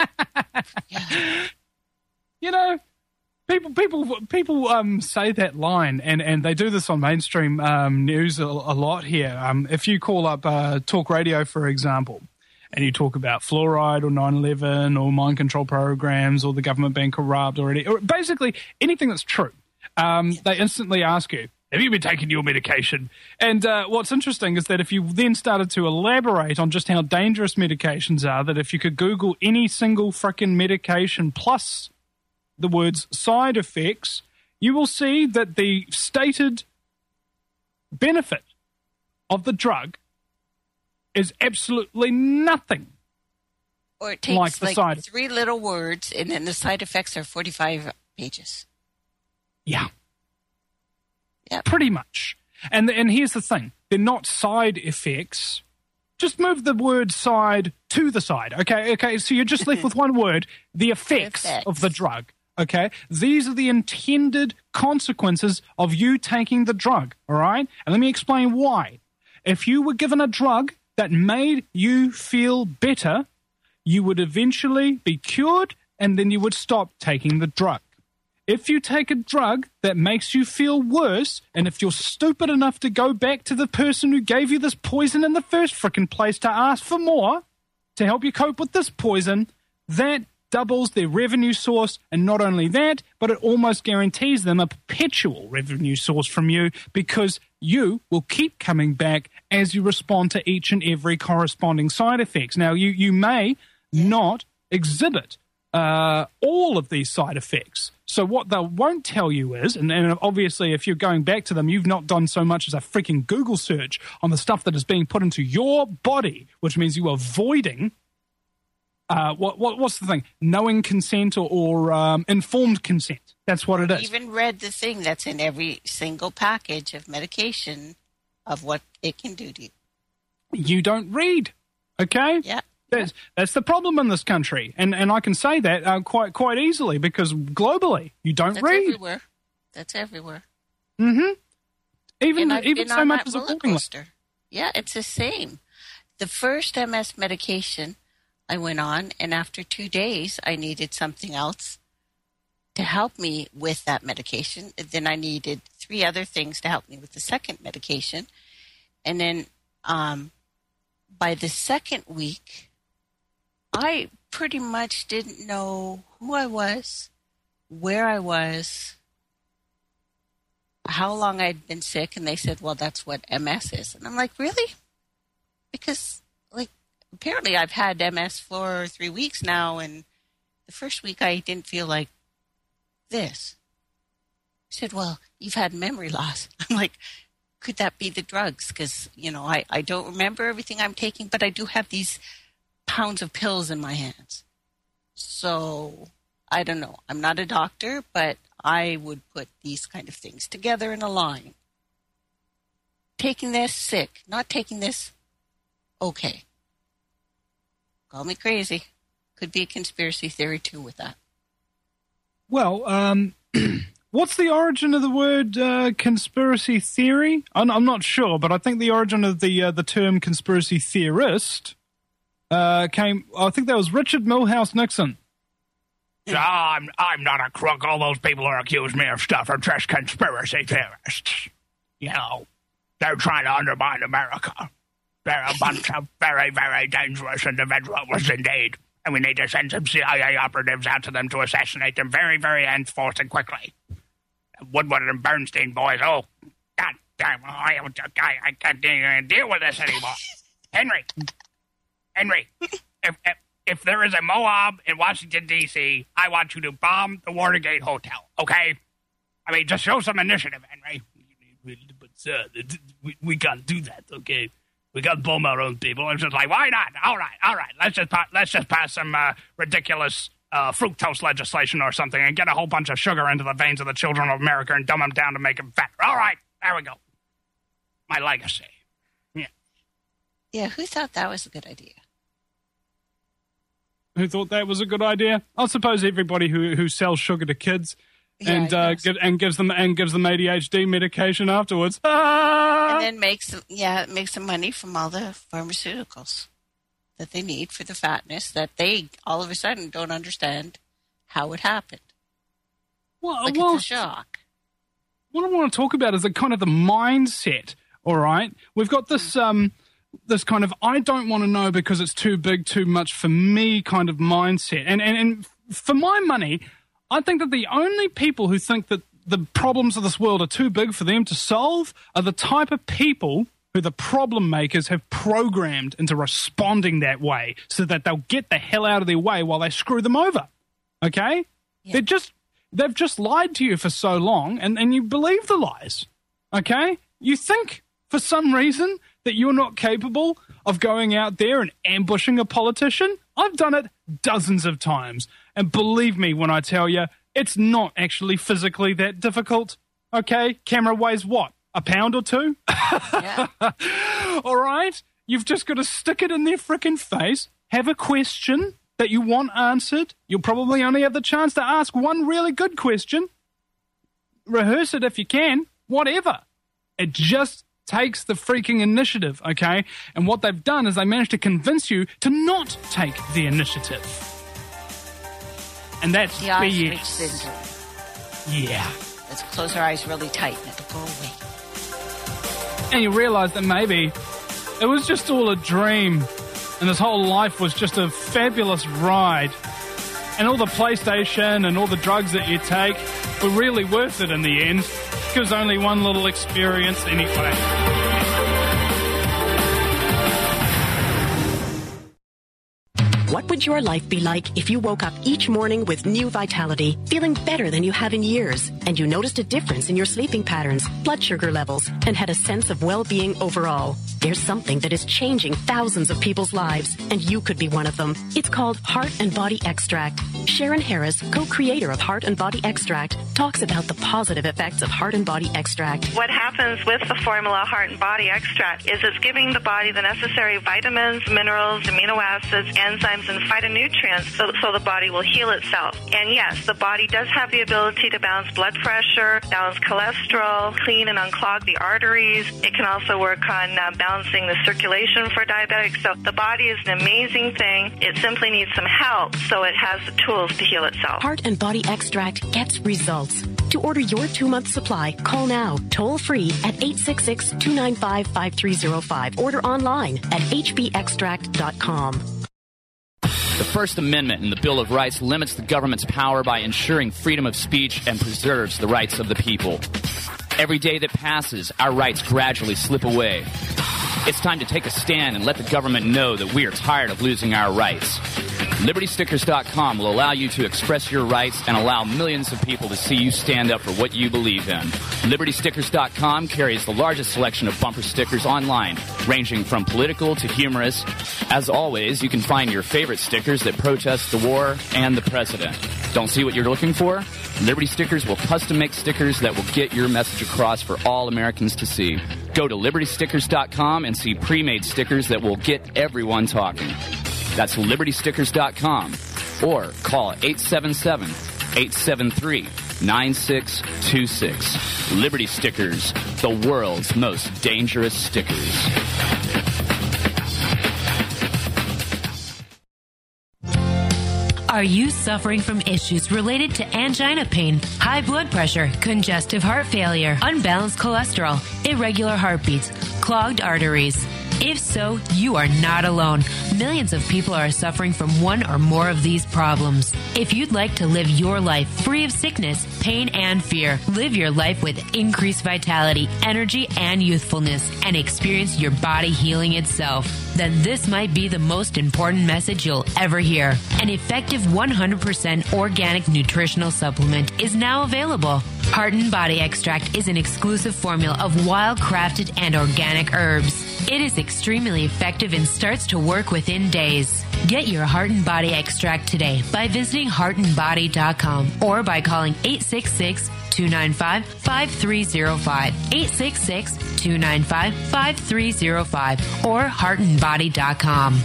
O: yeah.
B: You know. People, people, people um, say that line, and, and they do this on mainstream um, news a, a lot here. Um, if you call up uh, talk radio, for example, and you talk about fluoride or nine eleven or mind control programs or the government being corrupt or, any, or basically anything that's true, um, they instantly ask you, have you been taking your medication? And uh, what's interesting is that if you then started to elaborate on just how dangerous medications are, that if you could Google any single frickin' medication plus the words side effects, you will see that the stated benefit of the drug is absolutely nothing.
O: Or it takes
B: like, the
O: like
B: side
O: three little words, and then the side effects are forty-five pages.
B: Yeah.
O: Yeah.
B: Pretty much. And and here's the thing. They're not side effects. Just move the word side to the side. Okay, okay. So you're just left with one word, the effects, effects. of the drug. Okay, these are the intended consequences of you taking the drug, all right? And let me explain why. If you were given a drug that made you feel better, you would eventually be cured and then you would stop taking the drug. If you take a drug that makes you feel worse, and if you're stupid enough to go back to the person who gave you this poison in the first frickin' place to ask for more, to help you cope with this poison, that doubles their revenue source, and not only that, but it almost guarantees them a perpetual revenue source from you because you will keep coming back as you respond to each and every corresponding side effects. Now, you, you may not exhibit uh, all of these side effects. So what they won't tell you is, and, and obviously if you're going back to them, you've not done so much as a freaking Google search on the stuff that is being put into your body, which means you are voiding Uh, what, what what's the thing? Knowing consent or, or um, informed consent. That's what it is.
O: Even read the thing that's in every single package of medication of what it can do to you.
B: You don't read, okay?
O: Yeah.
B: That's, that's the problem in this country, and and I can say that uh, quite quite easily because globally you don't
O: that's
B: read.
O: Everywhere. That's everywhere.
B: Mm-hmm. Even
O: and
B: even so much as a
O: coaster. Yeah, it's the same. The first M S medication I went on, and after two days, I needed something else to help me with that medication. Then I needed three other things to help me with the second medication. And then um, by the second week, I pretty much didn't know who I was, where I was, how long I'd been sick. And they said, well, that's what M S is. And I'm like, really? Because, like, apparently I've had M S for three weeks now, and the first week I didn't feel like this. I said, well, you've had memory loss. I'm like, could that be the drugs? Because, you know, I, I don't remember everything I'm taking, but I do have these pounds of pills in my hands. So I don't know. I'm not a doctor, but I would put these kind of things together in a line. Taking this, sick. Not taking this, okay. Call me crazy. Could be a conspiracy theory, too, with that.
B: Well, um, what's the origin of the word uh, conspiracy theory? I'm, I'm not sure, but I think the origin of the uh, the term conspiracy theorist uh, came, I think that was Richard Milhouse Nixon.
Q: Oh, I'm, I'm not a crook. All those people who accuse me of stuff are just conspiracy theorists. You know, they're trying to undermine America. They're a bunch of very, very dangerous individuals indeed. And we need to send some C I A operatives out to them to assassinate them very, very henceforth and quickly. Woodward and Bernstein boys, oh, God damn, I, I, I can't even deal with this anymore. Henry, Henry, if, if, if there is a Moab in Washington, D C, I want you to bomb the Watergate Hotel, okay? I mean, just show some initiative, Henry. But, sir, we, we can't do that, okay? We got to bomb our own people. It's just like, why not? All right, all right. Let's just pa- let's just pass some uh, ridiculous uh, fructose legislation or something and get a whole bunch of sugar into the veins of the children of America and dumb them down to make them fat. All right, there we go. My legacy. Yeah.
O: Yeah, who thought that was a good idea?
B: Who thought that was a good idea? I suppose everybody who who sells sugar to kids
O: Yeah,
B: and uh, give, and gives them and gives them A D H D medication afterwards.
O: And then makes them, yeah, it makes some money from all the pharmaceuticals that they need for the fatness that they all of a sudden don't understand how it happened.
B: Well,
O: like
B: well,
O: it's a shock.
B: What I want to talk about is the kind of the mindset. All right, we've got this um this kind of I don't want to know because it's too big, too much for me kind of mindset, and and, and for my money, I think that the only people who think that the problems of this world are too big for them to solve are the type of people who the problem makers have programmed into responding that way so that they'll get the hell out of their way while they screw them over. Okay? Yeah. They're just, they've just lied to you for so long and, and you believe the lies. Okay? You think for some reason that you're not capable of going out there and ambushing a politician. I've done it dozens of times. And believe me when I tell you, it's not actually physically that difficult. Okay? Camera weighs what? A pound or two?
O: Yeah.
B: All right? You've just got to stick it in their frickin' face, have a question that you want answered. You'll probably only have the chance to ask one really good question. Rehearse it if you can. Whatever. It just takes the freaking initiative, okay? And what they've done is they managed to convince you to not take the initiative. And that's
O: the
B: B S.
O: ostrich syndrome.
B: Yeah.
O: Let's close our eyes really tight and it'll go away.
B: And you realize that maybe it was just all a dream and this whole life was just a fabulous ride. And all the PlayStation and all the drugs that you take were really worth it in the end. Because only one little experience anyway.
C: What would your life be like if you woke up each morning with new vitality, feeling better than you have in years, and you noticed a difference in your sleeping patterns, blood sugar levels, and had a sense of well-being overall? There's something that is changing thousands of people's lives, and you could be one of them. It's called Heart and Body Extract. Sharon Harris, co-creator of Heart and Body Extract, talks about the positive effects of Heart and Body Extract.
D: What happens with the formula Heart and Body Extract is it's giving the body the necessary vitamins, minerals, amino acids, enzymes, and phytonutrients so, so the body will heal itself. And yes, the body does have the ability to balance blood pressure, balance cholesterol, clean and unclog the arteries. It can also work on uh, balancing the circulation for diabetics. So the body is an amazing thing. It simply needs some help so it has the tools to heal itself.
C: Heart and Body Extract gets results. To order your two-month supply, call now, toll-free at eight six six, two nine five, five three zero five. Order online at h b extract dot com.
E: The First Amendment in the Bill of Rights limits the government's power by ensuring freedom of speech and preserves the rights of the people. Every day that passes, our rights gradually slip away. It's time to take a stand and let the government know that we are tired of losing our rights. Liberty Stickers dot com will allow you to express your rights and allow millions of people to see you stand up for what you believe in. Liberty Stickers dot com carries the largest selection of bumper stickers online, ranging from political to humorous. As always, you can find your favorite stickers that protest the war and the president. Don't see what you're looking for? Liberty Stickers will custom make stickers that will get your message across for all Americans to see. Go to liberty stickers dot com and see pre-made stickers that will get everyone talking. That's liberty stickers dot com or call eight seven seven, eight seven three, nine six two six. Liberty Stickers, the world's most dangerous stickers.
F: Are you suffering from issues related to angina pain, high blood pressure, congestive heart failure, unbalanced cholesterol, irregular heartbeats, clogged arteries? If so, you are not alone. Millions of people are suffering from one or more of these problems. If you'd like to live your life free of sickness, pain, and fear, live your life with increased vitality, energy, and youthfulness, and experience your body healing itself, then this might be the most important message you'll ever hear. An effective one hundred percent organic nutritional supplement is now available. Heart and Body Extract is an exclusive formula of wild-crafted and organic herbs. It is extremely effective and starts to work within days. Get your Heart and Body Extract today by visiting heart and body dot com or by calling eight six six, two nine five, five three zero five, eight six six, two nine five, five three zero five, or heart and body dot com.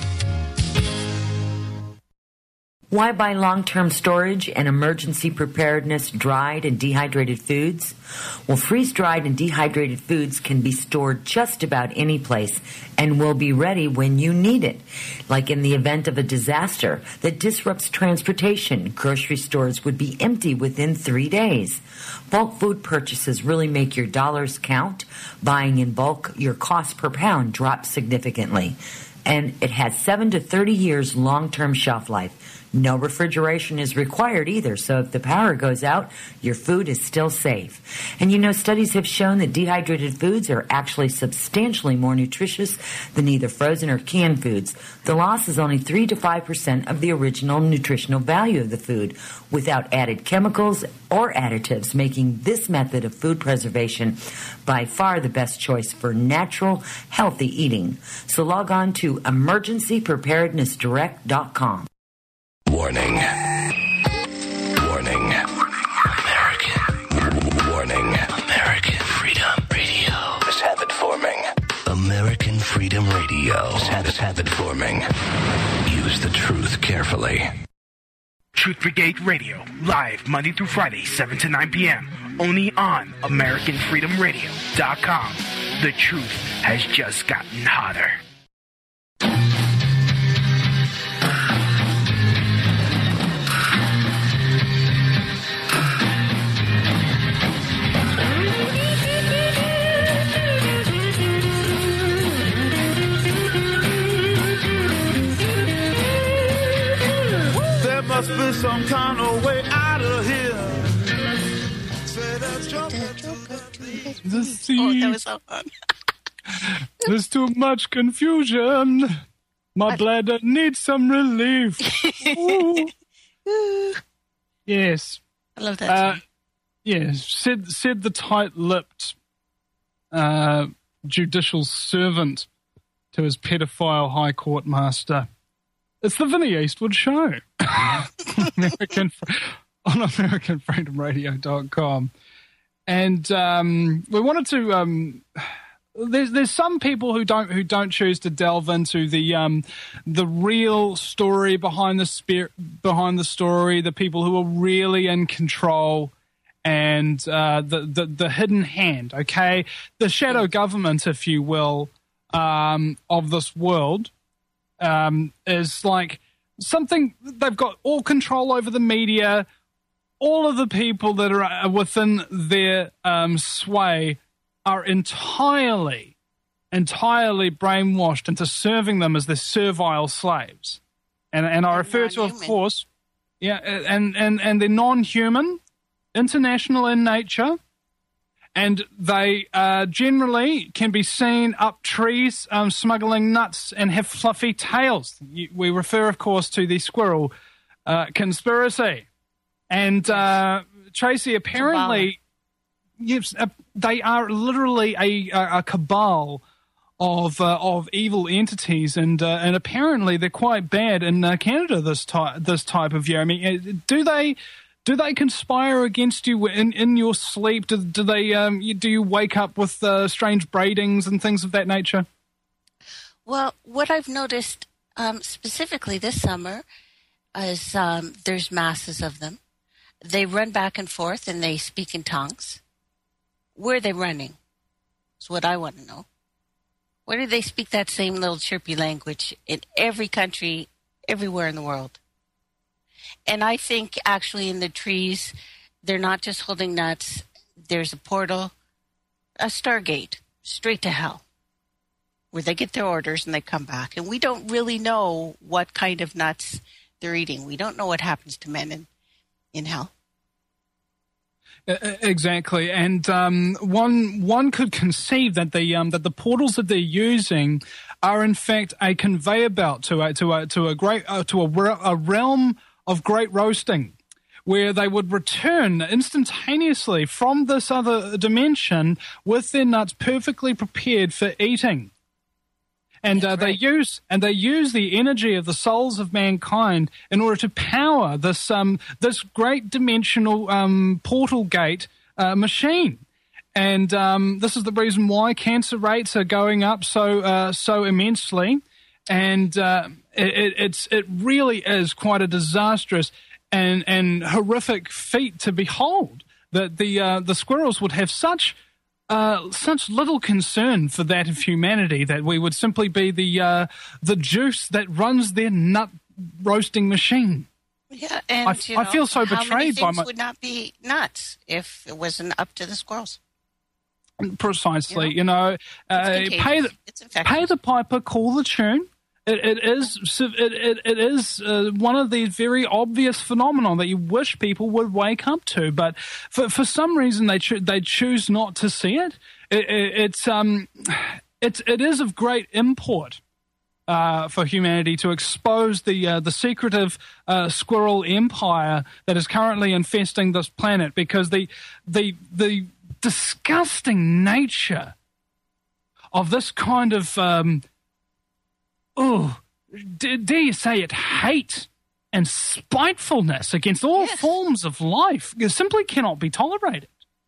G: Why buy long-term storage and emergency preparedness dried and dehydrated foods? Well, freeze-dried and dehydrated foods can be stored just about any place and will be ready when you need it. Like in the event of a disaster that disrupts transportation, grocery stores would be empty within three days. Bulk food purchases really make your dollars count. Buying in bulk, your cost per pound drops significantly. And it has seven to thirty years long-term shelf life. No refrigeration is required either, so if the power goes out, your food is still safe. And you know, studies have shown that dehydrated foods are actually substantially more nutritious than either frozen or canned foods. The loss is only three to five percent of the original nutritional value of the food, without added chemicals or additives, making this method of food preservation by far the best choice for natural, healthy eating. So log on to emergency preparedness direct dot com.
H: Warning. Warning. American. Warning. American Freedom Radio is habit forming. American Freedom Radio is habit, habit forming. Use the truth carefully.
N: Truth Brigade Radio, live Monday through Friday, seven to nine p.m. Only on American Freedom Radio dot com. The truth has just gotten hotter.
A: Must be some kind of way out of here.
B: The sea.
O: Oh, that was so fun.
B: There's too much confusion. My bladder needs some relief. Yes.
O: I love that.
B: Uh, yes, said said the tight-lipped uh, judicial servant to his pedophile high court master. It's the Vinnie Eastwood Show American, on American Freedom Radio dot com. And um, we wanted to... Um, there's there's some people who don't who don't choose to delve into the um, the real story behind the spirit behind the story, the people who are really in control, and uh, the, the the hidden hand. Okay, the shadow government, if you will, um, of this world. Um, is like something they've got all control over the media. All of the people that are within their um, sway are entirely, entirely brainwashed into serving them as their servile slaves. And and I refer to, of course, yeah, and, and, and they're non-human, international in nature. And they uh, generally can be seen up trees um, smuggling nuts and have fluffy tails. We refer, of course, to the squirrel uh, conspiracy. And uh, Tracy, apparently, yes, uh, they are literally a, a, a cabal of uh, of evil entities, and uh, and apparently they're quite bad in uh, Canada this type this type of year. I mean, uh, do they do they conspire against you in, in your sleep? Do, do they um, you, do you wake up with uh, strange braidings and things of that nature?
O: Well, what I've noticed um, specifically this summer is um, there's masses of them. They run back and forth and they speak in tongues. Where are they running? That's what I want to know. Where do they speak that same little chirpy language in every country, everywhere in the world? And I think actually in the trees, they're not just holding nuts. There's a portal, a stargate, straight to hell, where they get their orders and they come back. And we don't really know what kind of nuts they're eating. We don't know what happens to men in, in hell.
B: Exactly, and um, one one could conceive that the um, that the portals that they're using are in fact a conveyor belt to a to a to a great uh, to a, a realm of great roasting, where they would return instantaneously from this other dimension with their nuts perfectly prepared for eating. And uh, they use and they use the energy of the souls of mankind in order to power this um this great dimensional um portal gate uh, machine. And um, this is the reason why cancer rates are going up so uh, so immensely. And uh, it, it's it really is quite a disastrous and and horrific feat to behold that the uh, the squirrels would have such. Uh, such little concern for that of humanity that we would simply be the uh, the juice that runs their nut roasting machine.
O: Yeah, and
B: I,
O: you know,
B: I feel so
O: how many
B: betrayed by
O: things
B: my.
O: would not be nuts if it wasn't up to the squirrels.
B: Precisely, you know, you know uh, pay the pay the piper, call the tune. It, it is it, it, it is uh, one of these very obvious phenomena that you wish people would wake up to, but for for some reason they cho- they choose not to see it. it, it it's um it's it is of great import uh, for humanity to expose the uh, the secretive uh, squirrel empire that is currently infesting this planet, because the the the disgusting nature of this kind of um, oh, dare you say it, hate and spitefulness against all yes. forms of life simply cannot be tolerated.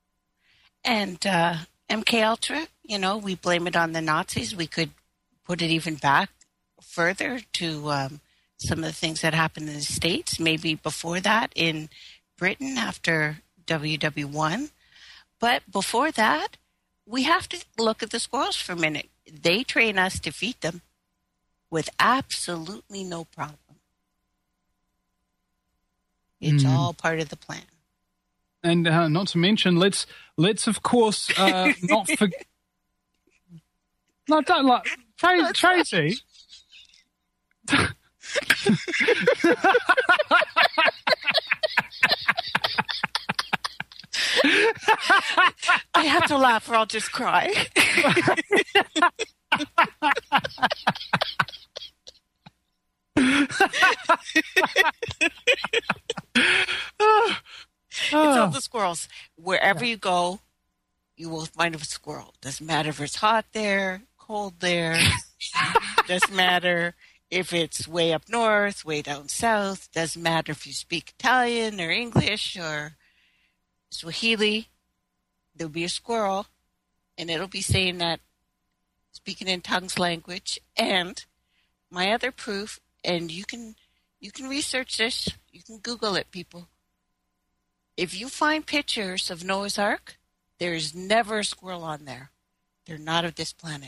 O: And uh, M K Ultra, you know, we blame it on the Nazis. We could put it even back further to um, some of the things that happened in the States, maybe before that in Britain after W W one. But before that, we have to look at the squirrels for a minute. They train us to feed them with absolutely no problem. It's mm. all part of the plan.
B: And uh, not to mention, let's let's of course uh, not forget. No, don't like Tracy. Tracy.
O: I have to laugh or I'll just cry. It's all the squirrels. Wherever you go, you will find a squirrel. Doesn't matter if it's hot there, cold there. Doesn't matter if it's way up north, way down south. Doesn't matter if you speak Italian or English or Swahili. There'll be a squirrel, and it'll be saying that, speaking in tongues language. And my other proof, and you can you can research this, you can Google it, people. If you find pictures of Noah's Ark, there's never a squirrel on there. They're not of this planet.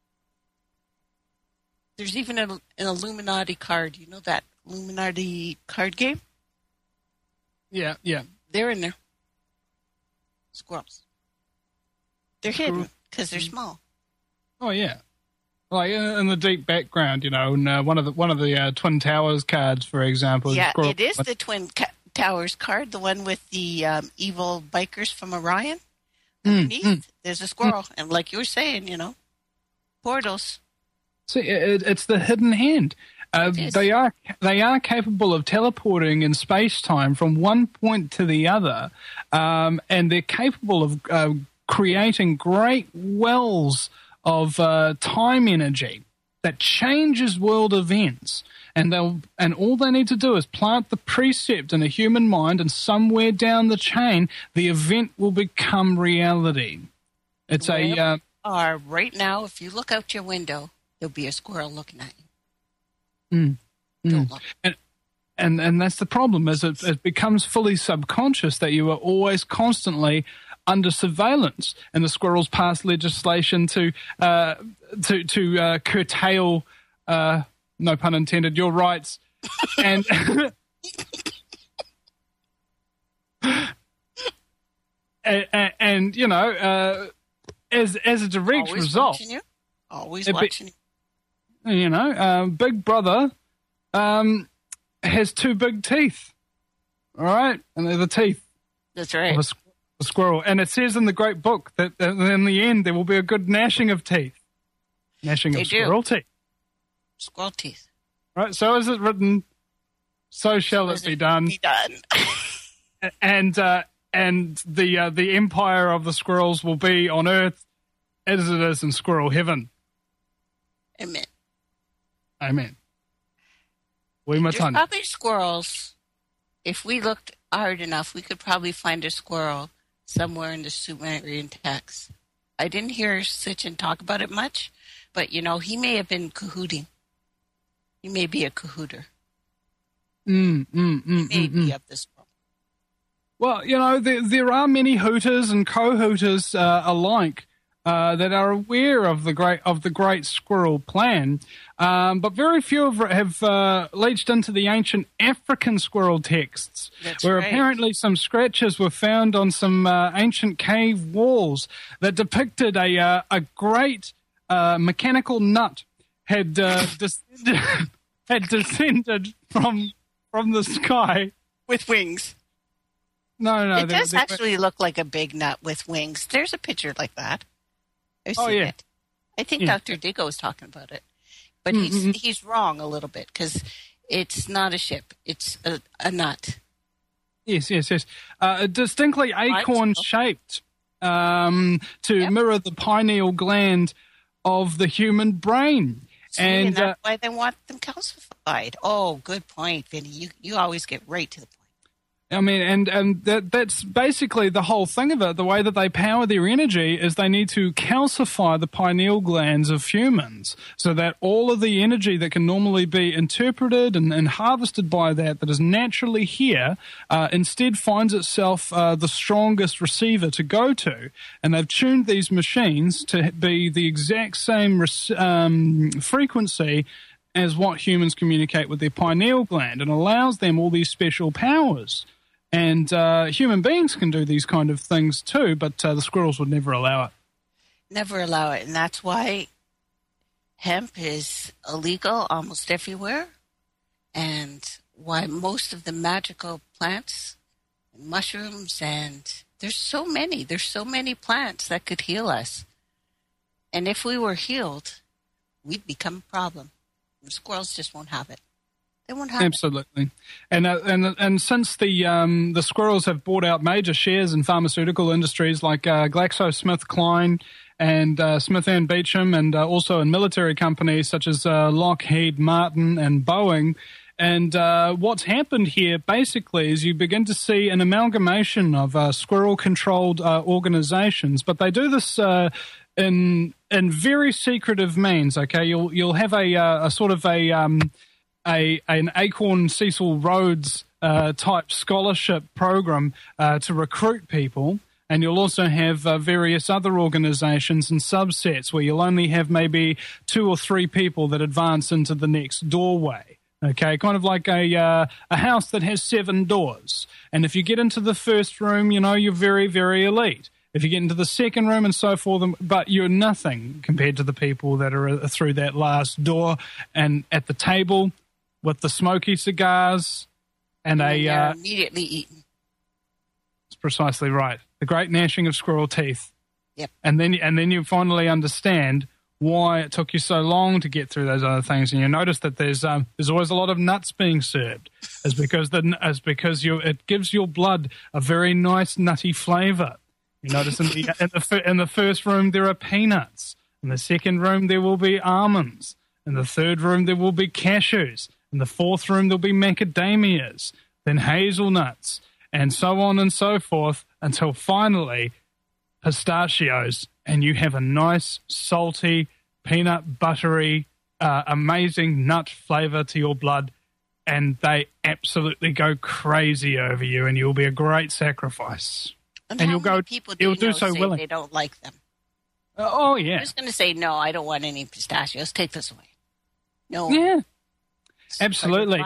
O: There's even a, an Illuminati card. You know that Illuminati card game?
B: Yeah, yeah.
O: They're in there. Squirrels. They're hidden because they're small.
B: Oh, yeah. Like in the deep background, you know, and uh, one of the one of the uh, Twin Towers cards, for example.
O: Yeah, it is the Twin ca- Towers card, the one with the um, evil bikers from Orion. Underneath, mm, mm, there's a squirrel, mm. and like you were saying, you know, portals.
B: See, it, it's the hidden hand. Uh, they are they are capable of teleporting in space time from one point to the other, um, and they're capable of uh, creating great wells of uh, time energy that changes world events. And they'll and all they need to do is plant the precept in a human mind, and somewhere down the chain, the event will become reality. It's
O: Where
B: a uh,
O: are right now. If you look out your window, there'll be a squirrel looking at you.
B: mm, mm. And, and and that's the problem. Is it, it becomes fully subconscious that you are always constantly under surveillance, and the squirrels pass legislation to uh, to to uh, curtail. Uh, No pun intended, your rights. And and, and, and, you know, uh, as as a direct
O: Always
B: result,
O: watching you. Always
B: it be-
O: watching you.
B: you know, uh, Big Brother um, has two big teeth. All right, and they're the teeth.
O: That's right.
B: Of a, squ- a squirrel, and it says in the great book that, that in the end there will be a good gnashing of teeth, gnashing
O: They
B: of
O: do.
B: squirrel teeth.
O: Squirrel teeth.
B: Right, so is it written, so shall
O: So
B: it
O: is
B: be
O: it
B: done.
O: Be done.
B: and uh, and the uh, the empire of the squirrels will be on Earth as it is in squirrel heaven.
O: Amen.
B: Amen. We
O: There's
B: matani.
O: probably squirrels. If we looked hard enough, we could probably find a squirrel somewhere in the Sumerian text. I didn't hear Sitchin talk about it much, but, you know, he may have been cahooting. He may be a cahooter.
B: Mm, mm, mm,
O: He may
B: mm,
O: be
B: mm.
O: up this world.
B: Well, you know, there, there are many hooters and co-hooters uh, alike uh, that are aware of the great of the Great Squirrel Plan, um, but very few have, have uh, leached into the ancient African squirrel texts,
O: That's
B: where
O: right.
B: apparently some scratches were found on some uh, ancient cave walls that depicted a uh, a great uh, mechanical nut had uh, descended, had descended from from the sky
O: with wings.
B: No, no,
O: it
B: they-
O: does
B: they-
O: actually look like a big nut with wings. There's a picture like that. I've
B: Oh,
O: seen
B: yeah.
O: it. I think
B: Yeah.
O: Doctor Diggo was talking about it. But
B: Mm,
O: he's
B: mm, mm.
O: he's wrong a little bit because it's not a ship. It's a, a nut.
B: Yes, yes, yes. Uh, distinctly acorn-shaped um, to mirror the pineal gland of the human brain.
O: See, and,
B: and uh,
O: that's why they want them calcified. Oh, good point, Vinny. You you always get right to the point.
B: I mean, and, and that that's basically the whole thing of it. The way that they power their energy is they need to calcify the pineal glands of humans so that all of the energy that can normally be interpreted and, and harvested by that, that is naturally here, uh, instead finds itself uh, the strongest receiver to go to. And they've tuned these machines to be the exact same rec- um, frequency as what humans communicate with their pineal gland, and allows them all these special powers. And uh, human beings can do these kind of things too, but uh, the squirrels would never allow it.
O: Never allow it, and that's why hemp is illegal almost everywhere, and why most of the magical plants, and mushrooms, and there's so many, there's so many plants that could heal us. And if we were healed, we'd become a problem. The squirrels just won't have it. They won't have it.
B: Absolutely, and uh, and and since the um, the squirrels have bought out major shares in pharmaceutical industries like uh, GlaxoSmithKline and uh, Smith and Beecham, and uh, also in military companies such as uh, Lockheed Martin and Boeing. And uh, what's happened here basically is you begin to see an amalgamation of uh, squirrel-controlled uh, organizations, but they do this uh, in in very secretive means. Okay, you'll you'll have a uh, a sort of a um, a an Acorn Cecil Rhodes uh, type scholarship program uh, to recruit people. And you'll also have uh, various other organizations and subsets where you'll only have maybe two or three people that advance into the next doorway. Okay, kind of like a uh, a house that has seven doors. And if you get into the first room, you know, you're very, very elite. If you get into the second room and so forth, but you're nothing compared to the people that are uh, through that last door and at the table with the smoky cigars and,
O: And
B: a...
O: they're
B: Uh,
O: immediately eaten.
B: That's precisely right. The great gnashing of squirrel teeth.
O: Yep.
B: And then, and then you finally understand why it took you so long to get through those other things, and you notice that there's um, there's always a lot of nuts being served, is because the is because you it gives your blood a very nice nutty flavour. You notice in the in the, fir- in the first room there are peanuts, In the second room, there will be almonds. In the third room, there will be cashews. In the fourth room, there'll be macadamias, then hazelnuts, and so on and so forth, until finally pistachios, and you have a nice, salty, peanut buttery, uh, amazing nut flavor to your blood, and they absolutely go crazy over you, and you'll be a great sacrifice.
O: And,
B: and
O: how
B: you'll
O: many
B: go.
O: people do
B: You'll
O: you
B: do
O: know
B: so
O: say
B: willingly.
O: they don't like them?
B: Uh, oh yeah.
O: I'm just going to say no. I don't want any pistachios. Take this away. No.
B: Yeah. Absolutely.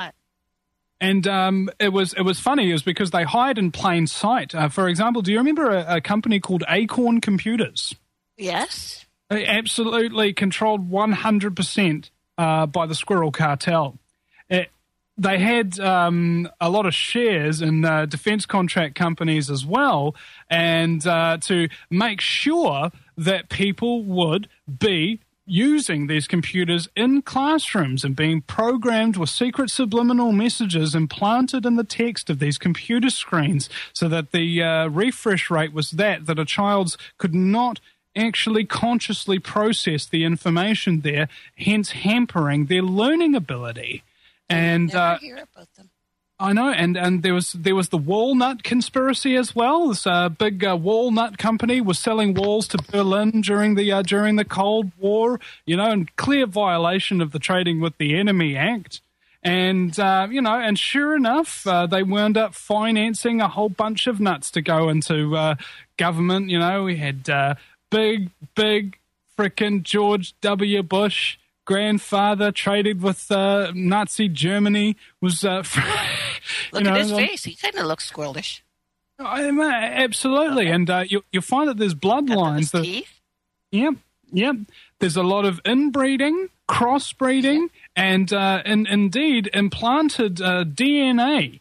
B: And um, it was it was funny is because they hide in plain sight. Uh, for example, do you remember a, a company called Acorn Computers?
O: Yes.
B: They absolutely controlled one hundred percent uh, by the Squirrel Cartel. It, they had um, a lot of shares in uh, defense contract companies as well, and uh, to make sure that people would be using these computers in classrooms and being programmed with secret subliminal messages implanted in the text of these computer screens so that the uh, refresh rate was that, that a child's could not actually consciously process the information there, hence hampering their learning ability. And
O: Never
B: uh,
O: hear about them.
B: I know, and, and there was there was the walnut conspiracy as well. This uh, big uh, walnut company was selling walls to Berlin during the uh, during the Cold War, you know, in clear violation of the Trading with the Enemy Act. And uh, you know, and sure enough, uh, they wound up financing a whole bunch of nuts to go into uh, government. You know, we had uh, big, big frickin' George W. Bush. Grandfather traded with uh, Nazi Germany, was uh,
O: Look
B: you know,
O: at his
B: um,
O: face. He kind of looks squirrelish.
B: I, absolutely, and uh, you you find that there's bloodlines that.
O: Teeth?
B: Yep, yep. There's a lot of inbreeding, crossbreeding, yep. and uh, in, indeed implanted uh, D N A.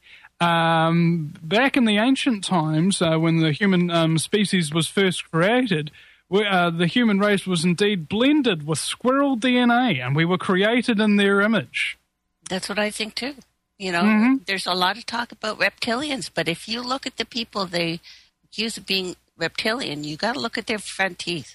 B: Um, back in the ancient times, uh, when the human um, species was first created. We, uh, the human race was indeed blended with squirrel D N A, and we were created in their image.
O: That's what I think, too. You know,
B: mm-hmm.
O: There's a lot of talk about reptilians, but if you look at the people they accuse of being reptilian, you got to look at their front teeth.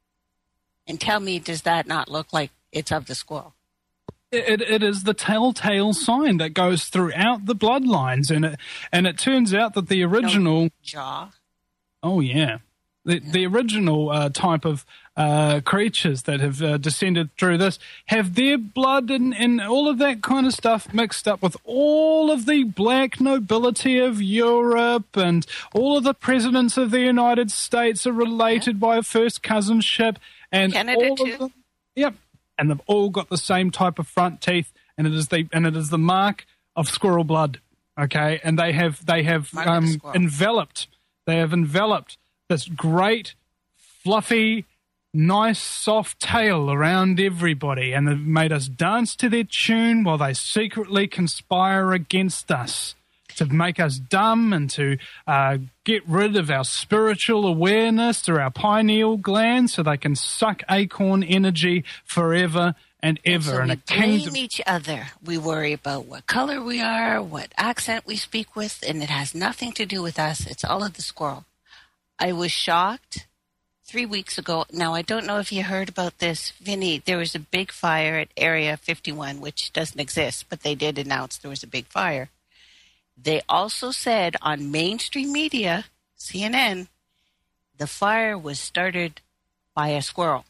O: And tell me, does that not look like it's of the squirrel?
B: It, it is the telltale sign that goes throughout the bloodlines, and it, and it turns out that the original...
O: No jaw.
B: Oh, yeah. The, the original uh, type of uh, creatures that have uh, descended through this have their blood and, and all of that kind of stuff mixed up with all of the black nobility of Europe, and all of the presidents of the United States are related by a first cousinship. And
O: Canada
B: all
O: too.
B: Of them, yep. And they've all got the same type of front teeth, and it is the and it is the mark of squirrel blood. Okay, and they have they have um, enveloped they have enveloped. this great, fluffy, nice, soft tail around everybody, and they've made us dance to their tune while they secretly conspire against us to make us dumb and to uh, get rid of our spiritual awareness through our pineal gland so they can suck acorn energy forever and ever.
O: So
B: and
O: we
B: a
O: blame
B: kingdom-
O: each other. We worry about what color we are, what accent we speak with, and it has nothing to do with us. It's all of the squirrel. I was shocked three weeks ago. Now, I don't know if you heard about this, Vinny. There was a big fire at Area fifty-one, which doesn't exist, but they did announce there was a big fire. They also said on mainstream media, C N N, the fire was started by a squirrel.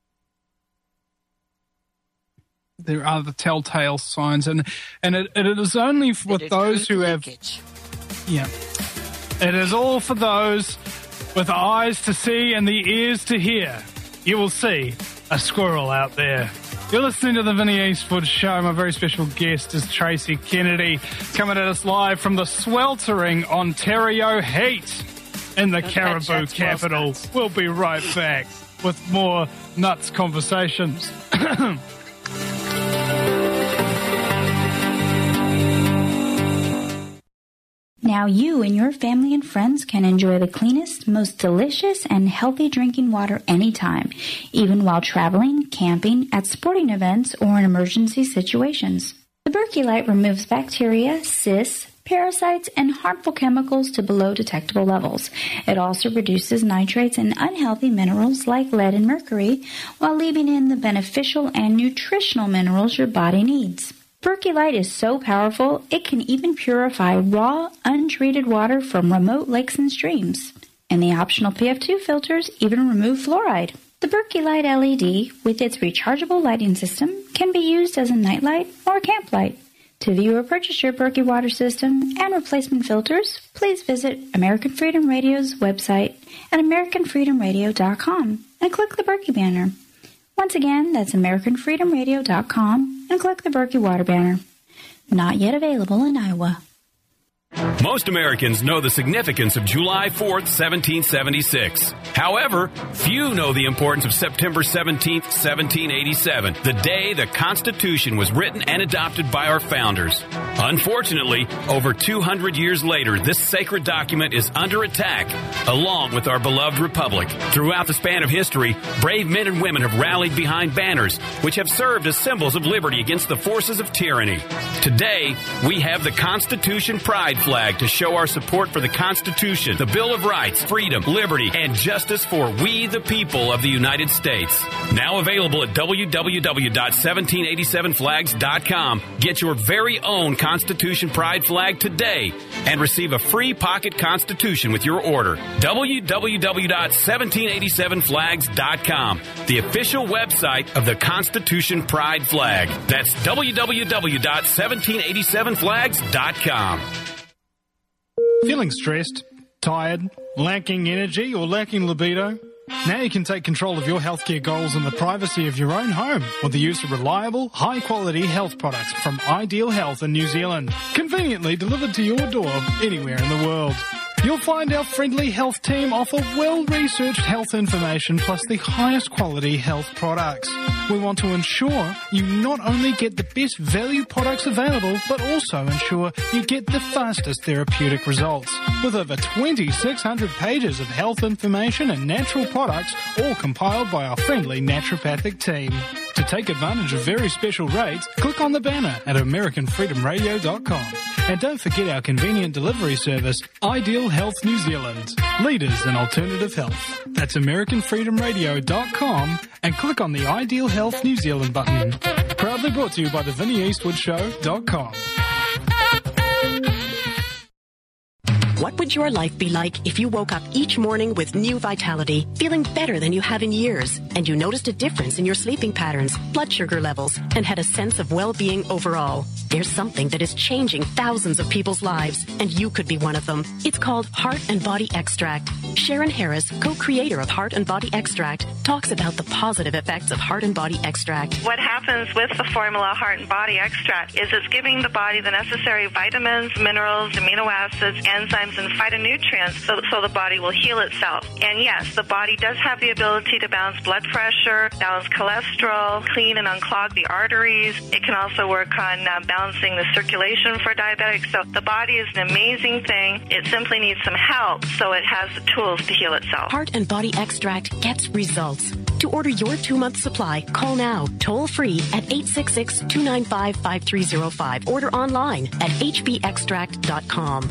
B: There are the telltale signs, and and it, it is only with those who have... Yeah. It is all for those with eyes to see and the ears to hear. You will see a squirrel out there. You're listening to the Vinny Eastwood Show. My very special guest is Tracy Kennedy, coming at us live from the sweltering Ontario heat in the Caribou capital. We'll be right back with more nuts conversations.
J: Now you and your family and friends can enjoy the cleanest, most delicious, and healthy drinking water anytime, even while traveling, camping, at sporting events, or in emergency situations. The Berkey Light removes bacteria, cysts, parasites, and harmful chemicals to below detectable levels. It also reduces nitrates and unhealthy minerals like lead and mercury, while leaving in the beneficial and nutritional minerals your body needs. Berkey Light is so powerful, it can even purify raw, untreated water from remote lakes and streams. And the optional P F two filters even remove fluoride. The Berkey Light L E D, with its rechargeable lighting system, can be used as a nightlight or camp light. To view or purchase your Berkey water system and replacement filters, please visit American Freedom Radio's website at american freedom radio dot com and click the Berkey banner. Once again, that's american freedom radio dot com and click the Berkey water banner. Not yet available in Iowa.
M: Most Americans know the significance of July fourth, seventeen seventy-six. However, few know the importance of September seventeenth, seventeen eighty-seven, the day the Constitution was written and adopted by our founders. Unfortunately, over two hundred years later, this sacred document is under attack, along with our beloved republic. Throughout the span of history, brave men and women have rallied behind banners, which have served as symbols of liberty against the forces of tyranny. Today, we have the Constitution Pride flag to show our support for the Constitution, the Bill of Rights, freedom, liberty, and justice for we the people of the United States. Now available at w w w dot seventeen eighty-seven flags dot com. Get your very own Constitution Pride flag today and receive a free pocket Constitution with your order. w w w dot seventeen eighty-seven flags dot com, the official website of the Constitution Pride flag. That's w w w dot seventeen eighty-seven flags dot com.
P: Feeling stressed, tired, lacking energy, or lacking libido? Now you can take control of your healthcare goals in the privacy of your own home with the use of reliable, high-quality health products from Ideal Health in New Zealand, conveniently delivered to your door anywhere in the world. You'll find our friendly health team offer well-researched health information plus the highest quality health products. We want to ensure you not only get the best value products available, but also ensure you get the fastest therapeutic results. With over twenty-six hundred pages of health information and natural products, all compiled by our friendly naturopathic team. To take advantage of very special rates, click on the banner at american freedom radio dot com. And don't forget our convenient delivery service, Ideal Health New Zealand, leaders in alternative health. That's american freedom radio dot com and click on the Ideal Health New Zealand button. Proudly brought to you by the Vinnie Eastwood Show dot com.
C: What would your life be like if you woke up each morning with new vitality, feeling better than you have in years, and you noticed a difference in your sleeping patterns, blood sugar levels, and had a sense of well-being overall? There's something that is changing thousands of people's lives, and you could be one of them. It's called Heart and Body Extract. Sharon Harris, co-creator of Heart and Body Extract, talks about the positive effects of Heart and Body Extract.
D: What happens with the formula Heart and Body Extract is it's giving the body the necessary vitamins, minerals, amino acids, enzymes, and phytonutrients so, so the body will heal itself. And yes, the body does have the ability to balance blood pressure, balance cholesterol, clean and unclog the arteries. It can also work on uh, balancing the circulation for diabetics. So the body is an amazing thing. It simply needs some help so it has the tools to heal itself.
C: Heart and Body Extract gets results. To order your two-month supply, call now, toll-free at eight six six, two nine five, five three zero five. Order online at h b extract dot com.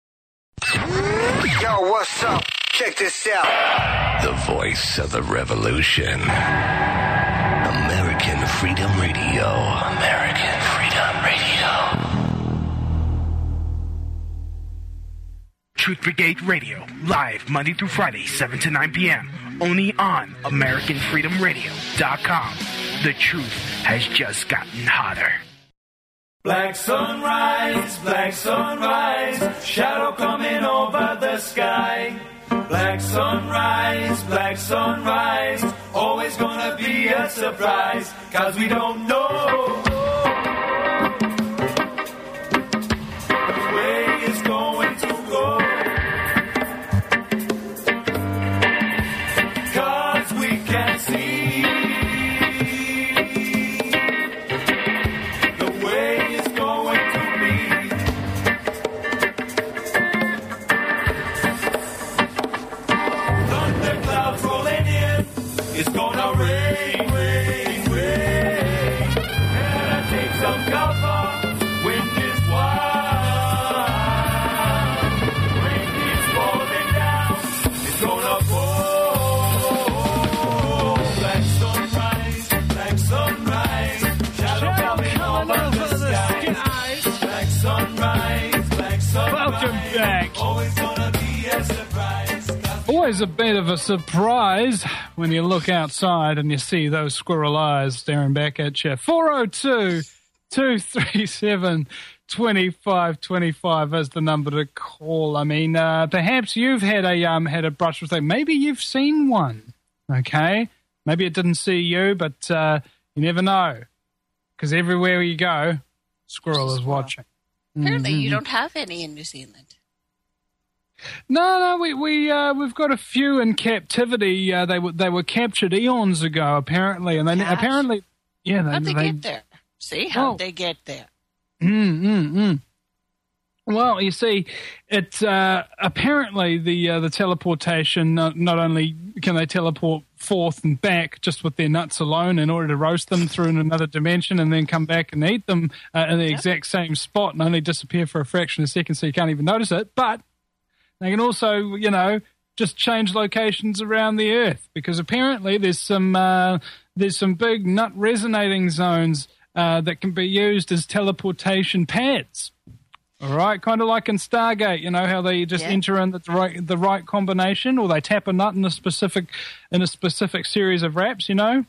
R: Yo, what's up? Check this out.
H: The voice of the revolution. American Freedom Radio. American Freedom Radio.
N: Truth Brigade Radio, live Monday through Friday, seven to nine p.m. Only on american freedom radio dot com. The truth has just gotten hotter.
K: Black sunrise, black sunrise, shadow coming over the sky. Black sunrise, black sunrise, always gonna be a surprise, 'cause we don't know the way it's going to go. 'Cause we can't see it's gonna rain, rain, rain.
B: Jack.
K: Always gonna be a surprise.
B: Always a bit of a surprise when you look outside and you see those squirrel eyes staring back at you. four oh two, two three seven, two five two five is the number to call. I mean, uh, perhaps you've had a um had a brush with it. Maybe you've seen one, okay? Maybe it didn't see you, but uh, you never know. Because everywhere you go, squirrel is watching.
O: Apparently
B: Mm-hmm.
O: you don't have any in New Zealand.
B: No, no, we we uh, we've got a few in captivity. Uh, they were they were captured eons ago, apparently, and they
O: Gosh.
B: apparently, yeah, they,
O: How'd they,
B: they
O: get there? See, how'd
B: Oh.
O: they get there?
B: Mm, mm, mm. Well, you see, it uh, apparently the uh, the teleportation. Not, not only can they teleport forth and back just with their nuts alone, in order to roast them through in another dimension, and then come back and eat them uh, in the
O: Yep.
B: exact same spot, and only disappear for a fraction of a second, so you can't even notice it. But they can also, you know, just change locations around the Earth, because apparently there's some uh, there's some big nut resonating zones uh, that can be used as teleportation pads. All right, kind of like in Stargate, you know how they just
O: Yeah.
B: enter in the right the right combination, or they tap a nut in a specific in a specific series of wraps, you know.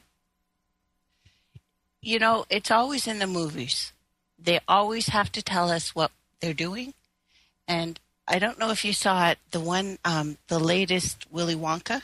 O: You know, it's always in the movies. They always have to tell us what they're doing. And I don't know if you saw it, the one, um, the latest Willy Wonka.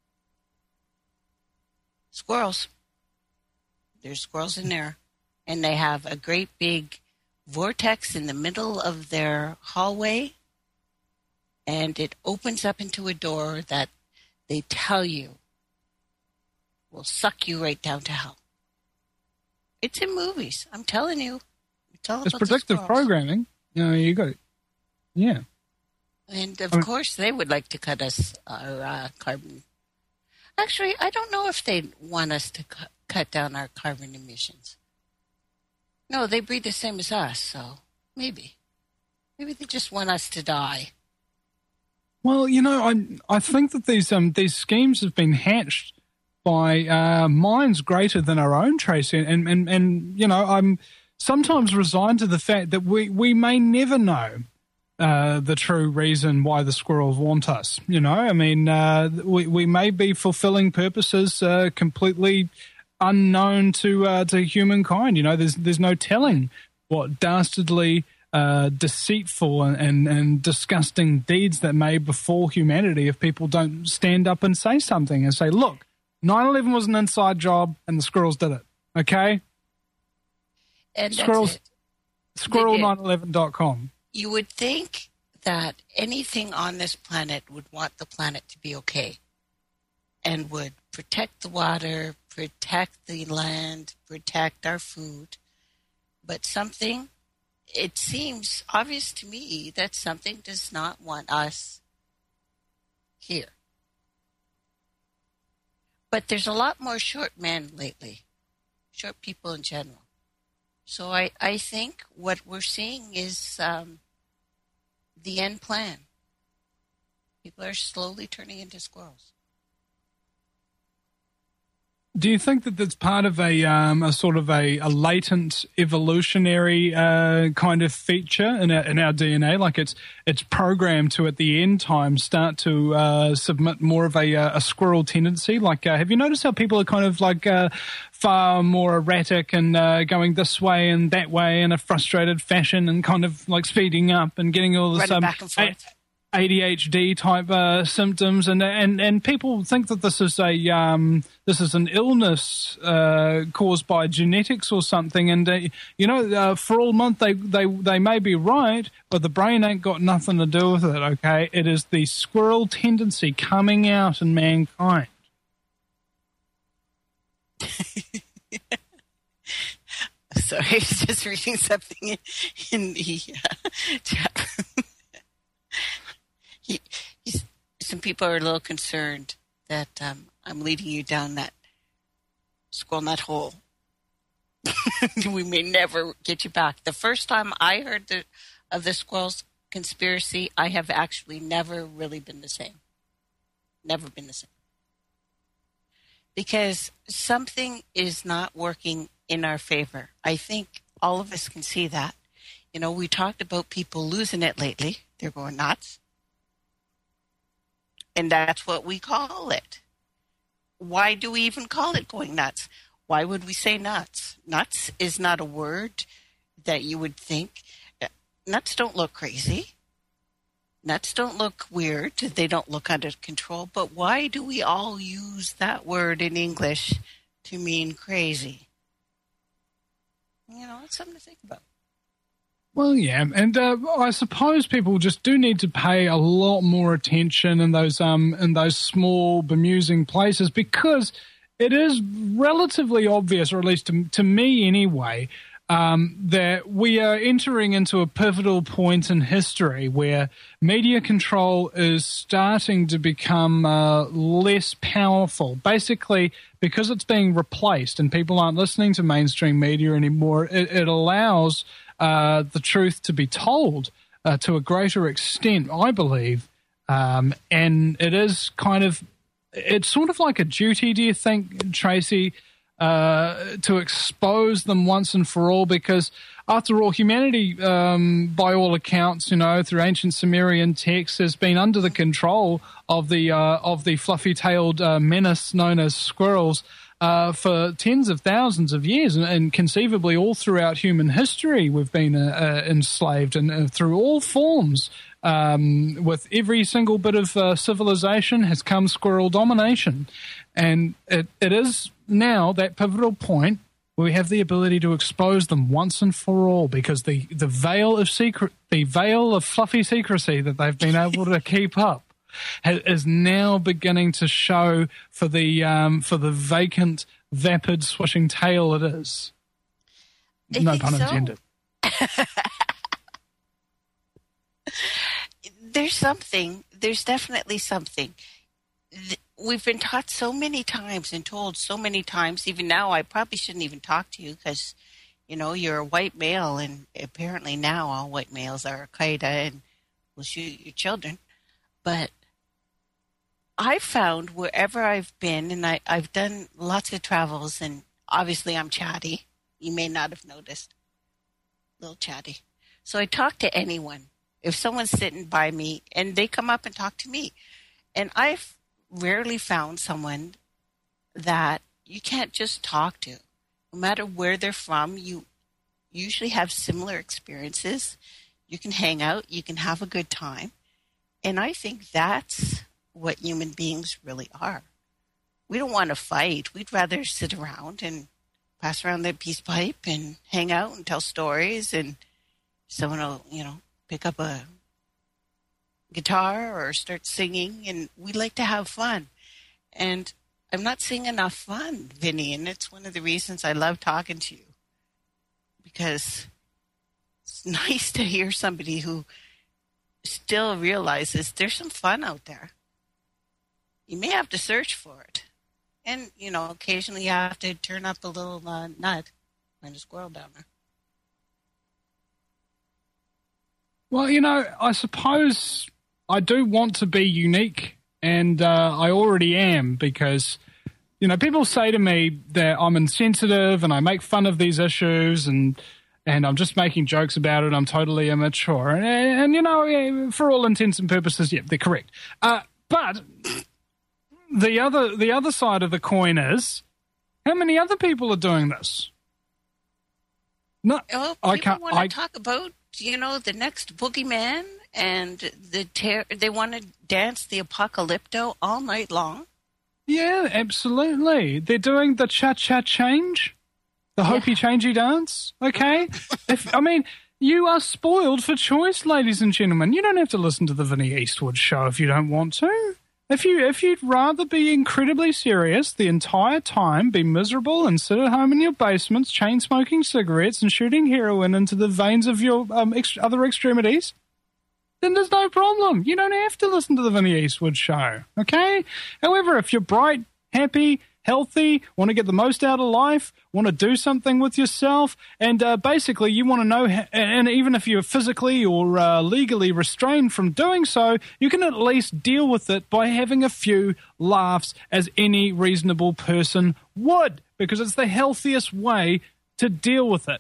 O: Squirrels. There's squirrels in there. And they have a great big vortex in the middle of their hallway. And it opens up into a door that they tell you will suck you right down to hell. It's in movies. I'm telling you. It's all
B: It's
O: about the
B: predictive
O: squirrels.
B: programming. You know, you got it. Yeah.
O: And of
B: Um,
O: course, they would like to cut us our uh, carbon. Actually, I don't know if they want us to cu- cut down our carbon emissions. No, they breathe the same as us, so maybe. Maybe they just want us to die.
B: Well, you know, I I think that these um these schemes have been hatched by uh, minds greater than our own, Tracy, and and and you know, I'm sometimes resigned to the fact that we we may never know uh, the true reason why the squirrels want us. You know, I mean, uh, we we may be fulfilling purposes uh, completely unknown to uh, to humankind. You know, there's there's no telling what dastardly, uh, deceitful and, and, and disgusting deeds that may befall humanity if people don't stand up and say something and say, look, nine eleven was an inside job and the squirrels did it. Okay?
O: And that's
B: Squirrels,
O: it.
B: squirrel nine eleven dot com.
O: You would think that anything on this planet would want the planet to be okay and would protect the water, protect the land, protect our food. But something, it seems obvious to me that something does not want us here. But there's a lot more short men lately, short people in general. So I, I think what we're seeing is um, the end plan. People are slowly turning into squirrels.
B: Do you think that that's part of a um, a sort of a, a latent evolutionary uh, kind of feature in our, in our D N A? Like it's it's programmed to at the end time start to uh, submit more of a, a squirrel tendency. Like, uh, have you noticed how people are kind of like uh, far more erratic and uh, going this way and that way in a frustrated fashion and kind of like speeding up and getting all this
O: Running
B: um,
O: back and forth.
B: A D H D type uh, symptoms, and and and people think that this is a um, this is an illness uh, caused by genetics or something. And uh, you know, uh, for all month they, they they may be right, but the brain ain't got nothing to do with it. Okay, it is the squirrel tendency coming out in mankind.
O: Sorry, I was just reading something in, in the uh, chat. he, he's, some people are a little concerned that um, I'm leading you down that squirrel nut hole. We may never get you back. The first time I heard the, of the squirrels conspiracy, I have actually never really been the same. Never been the same. Because something is not working in our favor. I think all of us can see that. You know, we talked about people losing it lately. They're going nuts. And that's what we call it. Why do we even call it going nuts? Why would we say nuts? Nuts is not a word that you would think. Nuts don't look crazy. Nuts don't look weird. They don't look out of control. But why do we all use that word in English to mean crazy? You know, it's something to think about.
B: Well, yeah, and uh, I suppose people just do need to pay a lot more attention in those um in those small, bemusing places, because it is relatively obvious, or at least to, to me anyway, um, that we are entering into a pivotal point in history where media control is starting to become uh, less powerful. Basically, because it's being replaced and people aren't listening to mainstream media anymore, it, it allows uh, the truth to be told uh, to a greater extent, I believe. Um, and it is kind of, it's sort of like a duty, do you think, Tracy, uh, to expose them once and for all? Because after all, humanity, um, by all accounts, you know, through ancient Sumerian texts, has been under the control of the uh, of the fluffy-tailed uh, menace known as squirrels uh, for tens of thousands of years, and, and conceivably all throughout human history, we've been uh, uh, enslaved, and uh, through all forms. Um, with every single bit of uh, civilization has come squirrel domination. And it, it is now that pivotal point where we have the ability to expose them once and for all, because the, the veil of secret, the veil of fluffy secrecy that they've been able to keep up has, is now beginning to show for the um, for the vacant, vapid, swishing tail it is.
O: I
B: no
O: think
B: pun
O: so.
B: intended.
O: There's something, there's definitely something. We've been taught so many times and told so many times, even now, I probably shouldn't even talk to you because, you know, you're a white male, and apparently now all white males are Al-Qaeda and will shoot your children. But I've found wherever I've been, and I, I've done lots of travels, and obviously I'm chatty. You may not have noticed. A little chatty. So I talk to anyone. If someone's sitting by me and they come up and talk to me, and I've rarely found someone that you can't just talk to. No matter where they're from, you usually have similar experiences. You can hang out, you can have a good time. And I think that's what human beings really are. We don't want to fight. We'd rather sit around and pass around the peace pipe and hang out and tell stories, and someone will, you know, pick up a guitar or start singing, and we like to have fun. And I'm not seeing enough fun, Vinny, and it's one of the reasons I love talking to you, because it's nice to hear somebody who still realizes there's some fun out there. You may have to search for it. And, you know, occasionally you have to turn up a little uh, nut. Find a squirrel down there.
B: Well, you know, I suppose I do want to be unique, and uh, I already am, because, you know, people say to me that I'm insensitive and I make fun of these issues, and and I'm just making jokes about it. I'm totally immature. And, and you know, for all intents and purposes, yeah, they're correct. Uh, but the other the other side of the coin is, how many other people are doing this? No,
O: well,
B: I
O: people
B: can't.
O: want to
B: I,
O: talk about, you know, the next boogeyman, and the ter- they want to dance the apocalypto all night long.
B: Yeah, absolutely. They're doing the cha-cha change, the yeah. hokey-changey dance, okay? if I mean, you are spoiled for choice, ladies and gentlemen. You don't have to listen to the Vinnie Eastwood show if you don't want to. If, you, if you'd rather be incredibly serious the entire time, be miserable and sit at home in your basements, chain-smoking cigarettes and shooting heroin into the veins of your um, ex- other extremities, then there's no problem. You don't have to listen to the Vinnie Eastwood show, okay? However, if you're bright, happy, healthy, want to get the most out of life, want to do something with yourself, and uh, basically you want to know, ha- and even if you're physically or uh, legally restrained from doing so, you can at least deal with it by having a few laughs, as any reasonable person would, because it's the healthiest way to deal with it.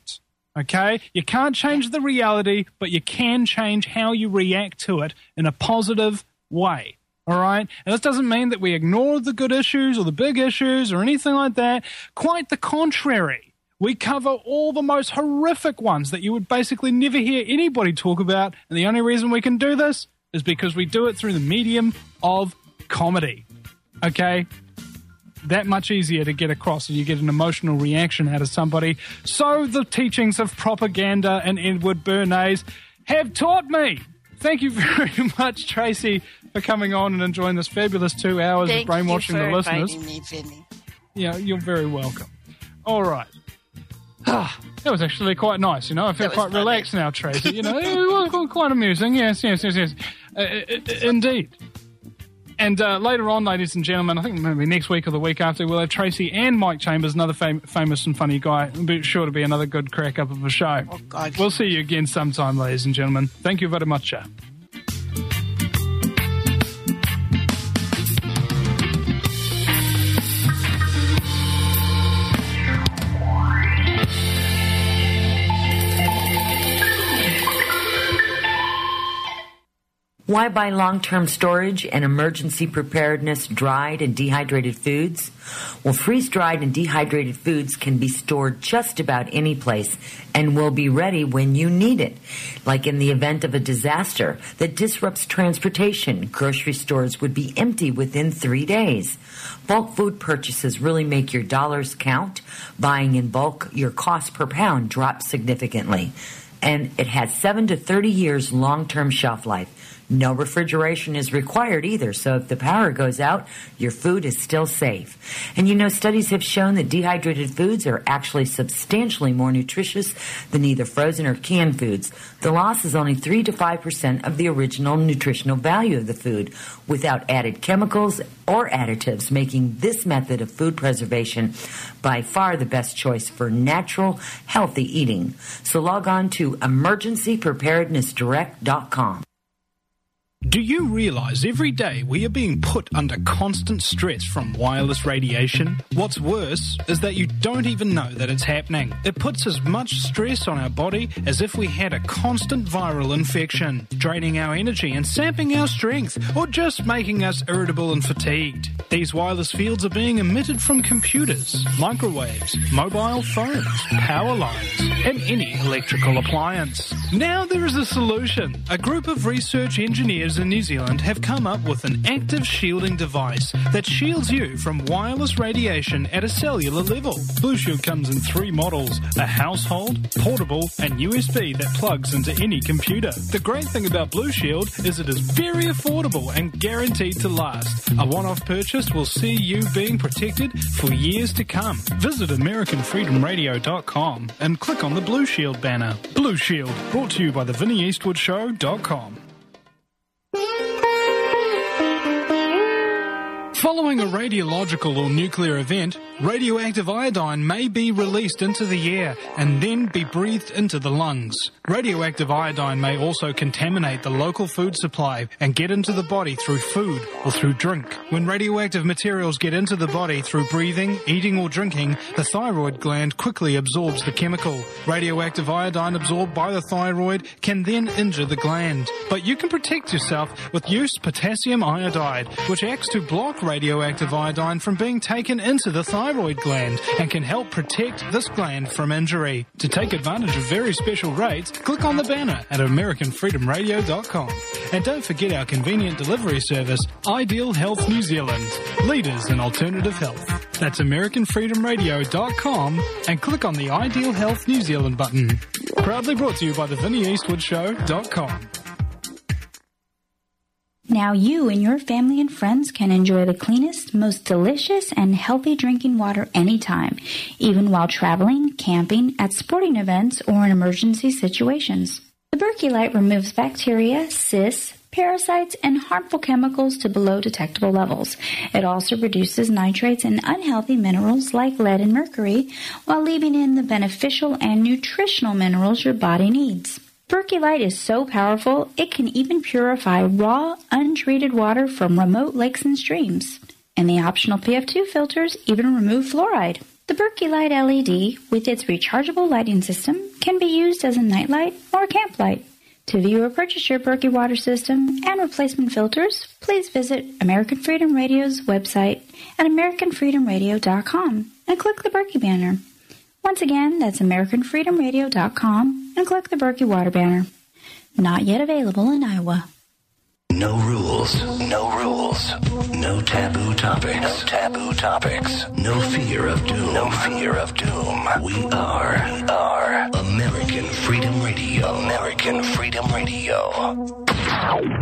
P: Okay? You can't change the reality, but you can change how you react to it in a positive way. All right? And this doesn't mean that we ignore the good issues or the big issues or anything like that. Quite the contrary. We cover all the most horrific ones that you would basically never hear anybody talk about. And the only reason we can do this is because we do it through the medium of comedy. Okay? That much easier to get across, and you get an emotional reaction out of somebody. So the teachings of propaganda and Edward Bernays have taught me. Thank you very much, Tracy, for coming on and enjoying this fabulous two hours
O: Thank
P: of brainwashing
O: you for
P: the listeners.
O: inviting me, Vinny.
P: Yeah, you're very welcome. All right. Ah, that was actually quite nice, you know. I feel
O: That was
P: quite
O: funny.
P: relaxed now, Tracy. You know, it was quite amusing. Yes, yes, yes, yes. Uh, uh, indeed. And uh, later on, ladies and gentlemen, I think maybe next week or the week after, we'll have Tracy and Mike Chambers, another fam- famous and funny guy. It'll be sure to be another good crack up of a show.
O: Oh, God.
P: We'll see you again sometime, ladies and gentlemen. Thank you very much, sir.
G: Why buy long-term storage and emergency preparedness dried and dehydrated foods? Well, freeze-dried and dehydrated foods can be stored just about any place and will be ready when you need it. Like in the event of a disaster that disrupts transportation, grocery stores would be empty within three days. Bulk food purchases really make your dollars count. Buying in bulk, your cost per pound drops significantly. And it has seven to thirty years long-term shelf life. No refrigeration is required either, so if the power goes out, your food is still safe. And you know, studies have shown that dehydrated foods are actually substantially more nutritious than either frozen or canned foods. The loss is only three to five percent of the original nutritional value of the food, without added chemicals or additives, making this method of food preservation by far the best choice for natural, healthy eating. So log on to emergency preparedness direct dot com.
P: Do you realize every day we are being put under constant stress from wireless radiation? What's worse is that you don't even know that it's happening. It puts as much stress on our body as if we had a constant viral infection, draining our energy and sapping our strength, or just making us irritable and fatigued. These wireless fields are being emitted from computers, microwaves, mobile phones, power lines, and any electrical appliance. Now there is a solution. A group of research engineers in New Zealand have come up with an active shielding device that shields you from wireless radiation at a cellular level. Blue Shield comes in three models: a household, portable, and U S B that plugs into any computer. The great thing about Blue Shield is it is very affordable and guaranteed to last. A one-off purchase will see you being protected for years to come. Visit American Freedom Radio dot com and click on the Blue Shield banner. Blue Shield, brought to you by the Vinnie Eastwood Show dot com. Following a radiological or nuclear event, radioactive iodine may be released into the air and then be breathed into the lungs. Radioactive iodine may also contaminate the local food supply and get into the body through food or through drink. When radioactive materials get into the body through breathing, eating or drinking, the thyroid gland quickly absorbs the chemical. Radioactive iodine absorbed by the thyroid can then injure the gland. But you can protect yourself with Use Potassium Iodide, which acts to block radioactive iodine from being taken into the thyroid gland and can help protect this gland from injury. To take advantage of very special rates, click on the banner at American Freedom Radio dot com. And don't forget our convenient delivery service, Ideal Health New Zealand, leaders in alternative health. That's American Freedom Radio dot com and click on the Ideal Health New Zealand button. Proudly brought to you by the Vinnie Eastwood Show dot com.
J: Now you and your family and friends can enjoy the cleanest, most delicious, and healthy drinking water anytime, even while traveling, camping, at sporting events, or in emergency situations. The Berkey Light removes bacteria, cysts, parasites, and harmful chemicals to below detectable levels. It also reduces nitrates and unhealthy minerals like lead and mercury, while leaving in the beneficial and nutritional minerals your body needs. Berkey Light is so powerful, it can even purify raw, untreated water from remote lakes and streams. And the optional P F two filters even remove fluoride. The Berkey Light L E D, with its rechargeable lighting system, can be used as a nightlight or camp light. To view or purchase your Berkey water system and replacement filters, please visit American Freedom Radio's website at american freedom radio dot com and click the Berkey banner. Once again, that's american freedom radio dot com and click the Berkey water banner. Not yet available in Iowa.
H: No rules, no rules, no taboo topics, no taboo topics, no fear of doom, no fear of doom. We are, we are American Freedom Radio, American Freedom Radio.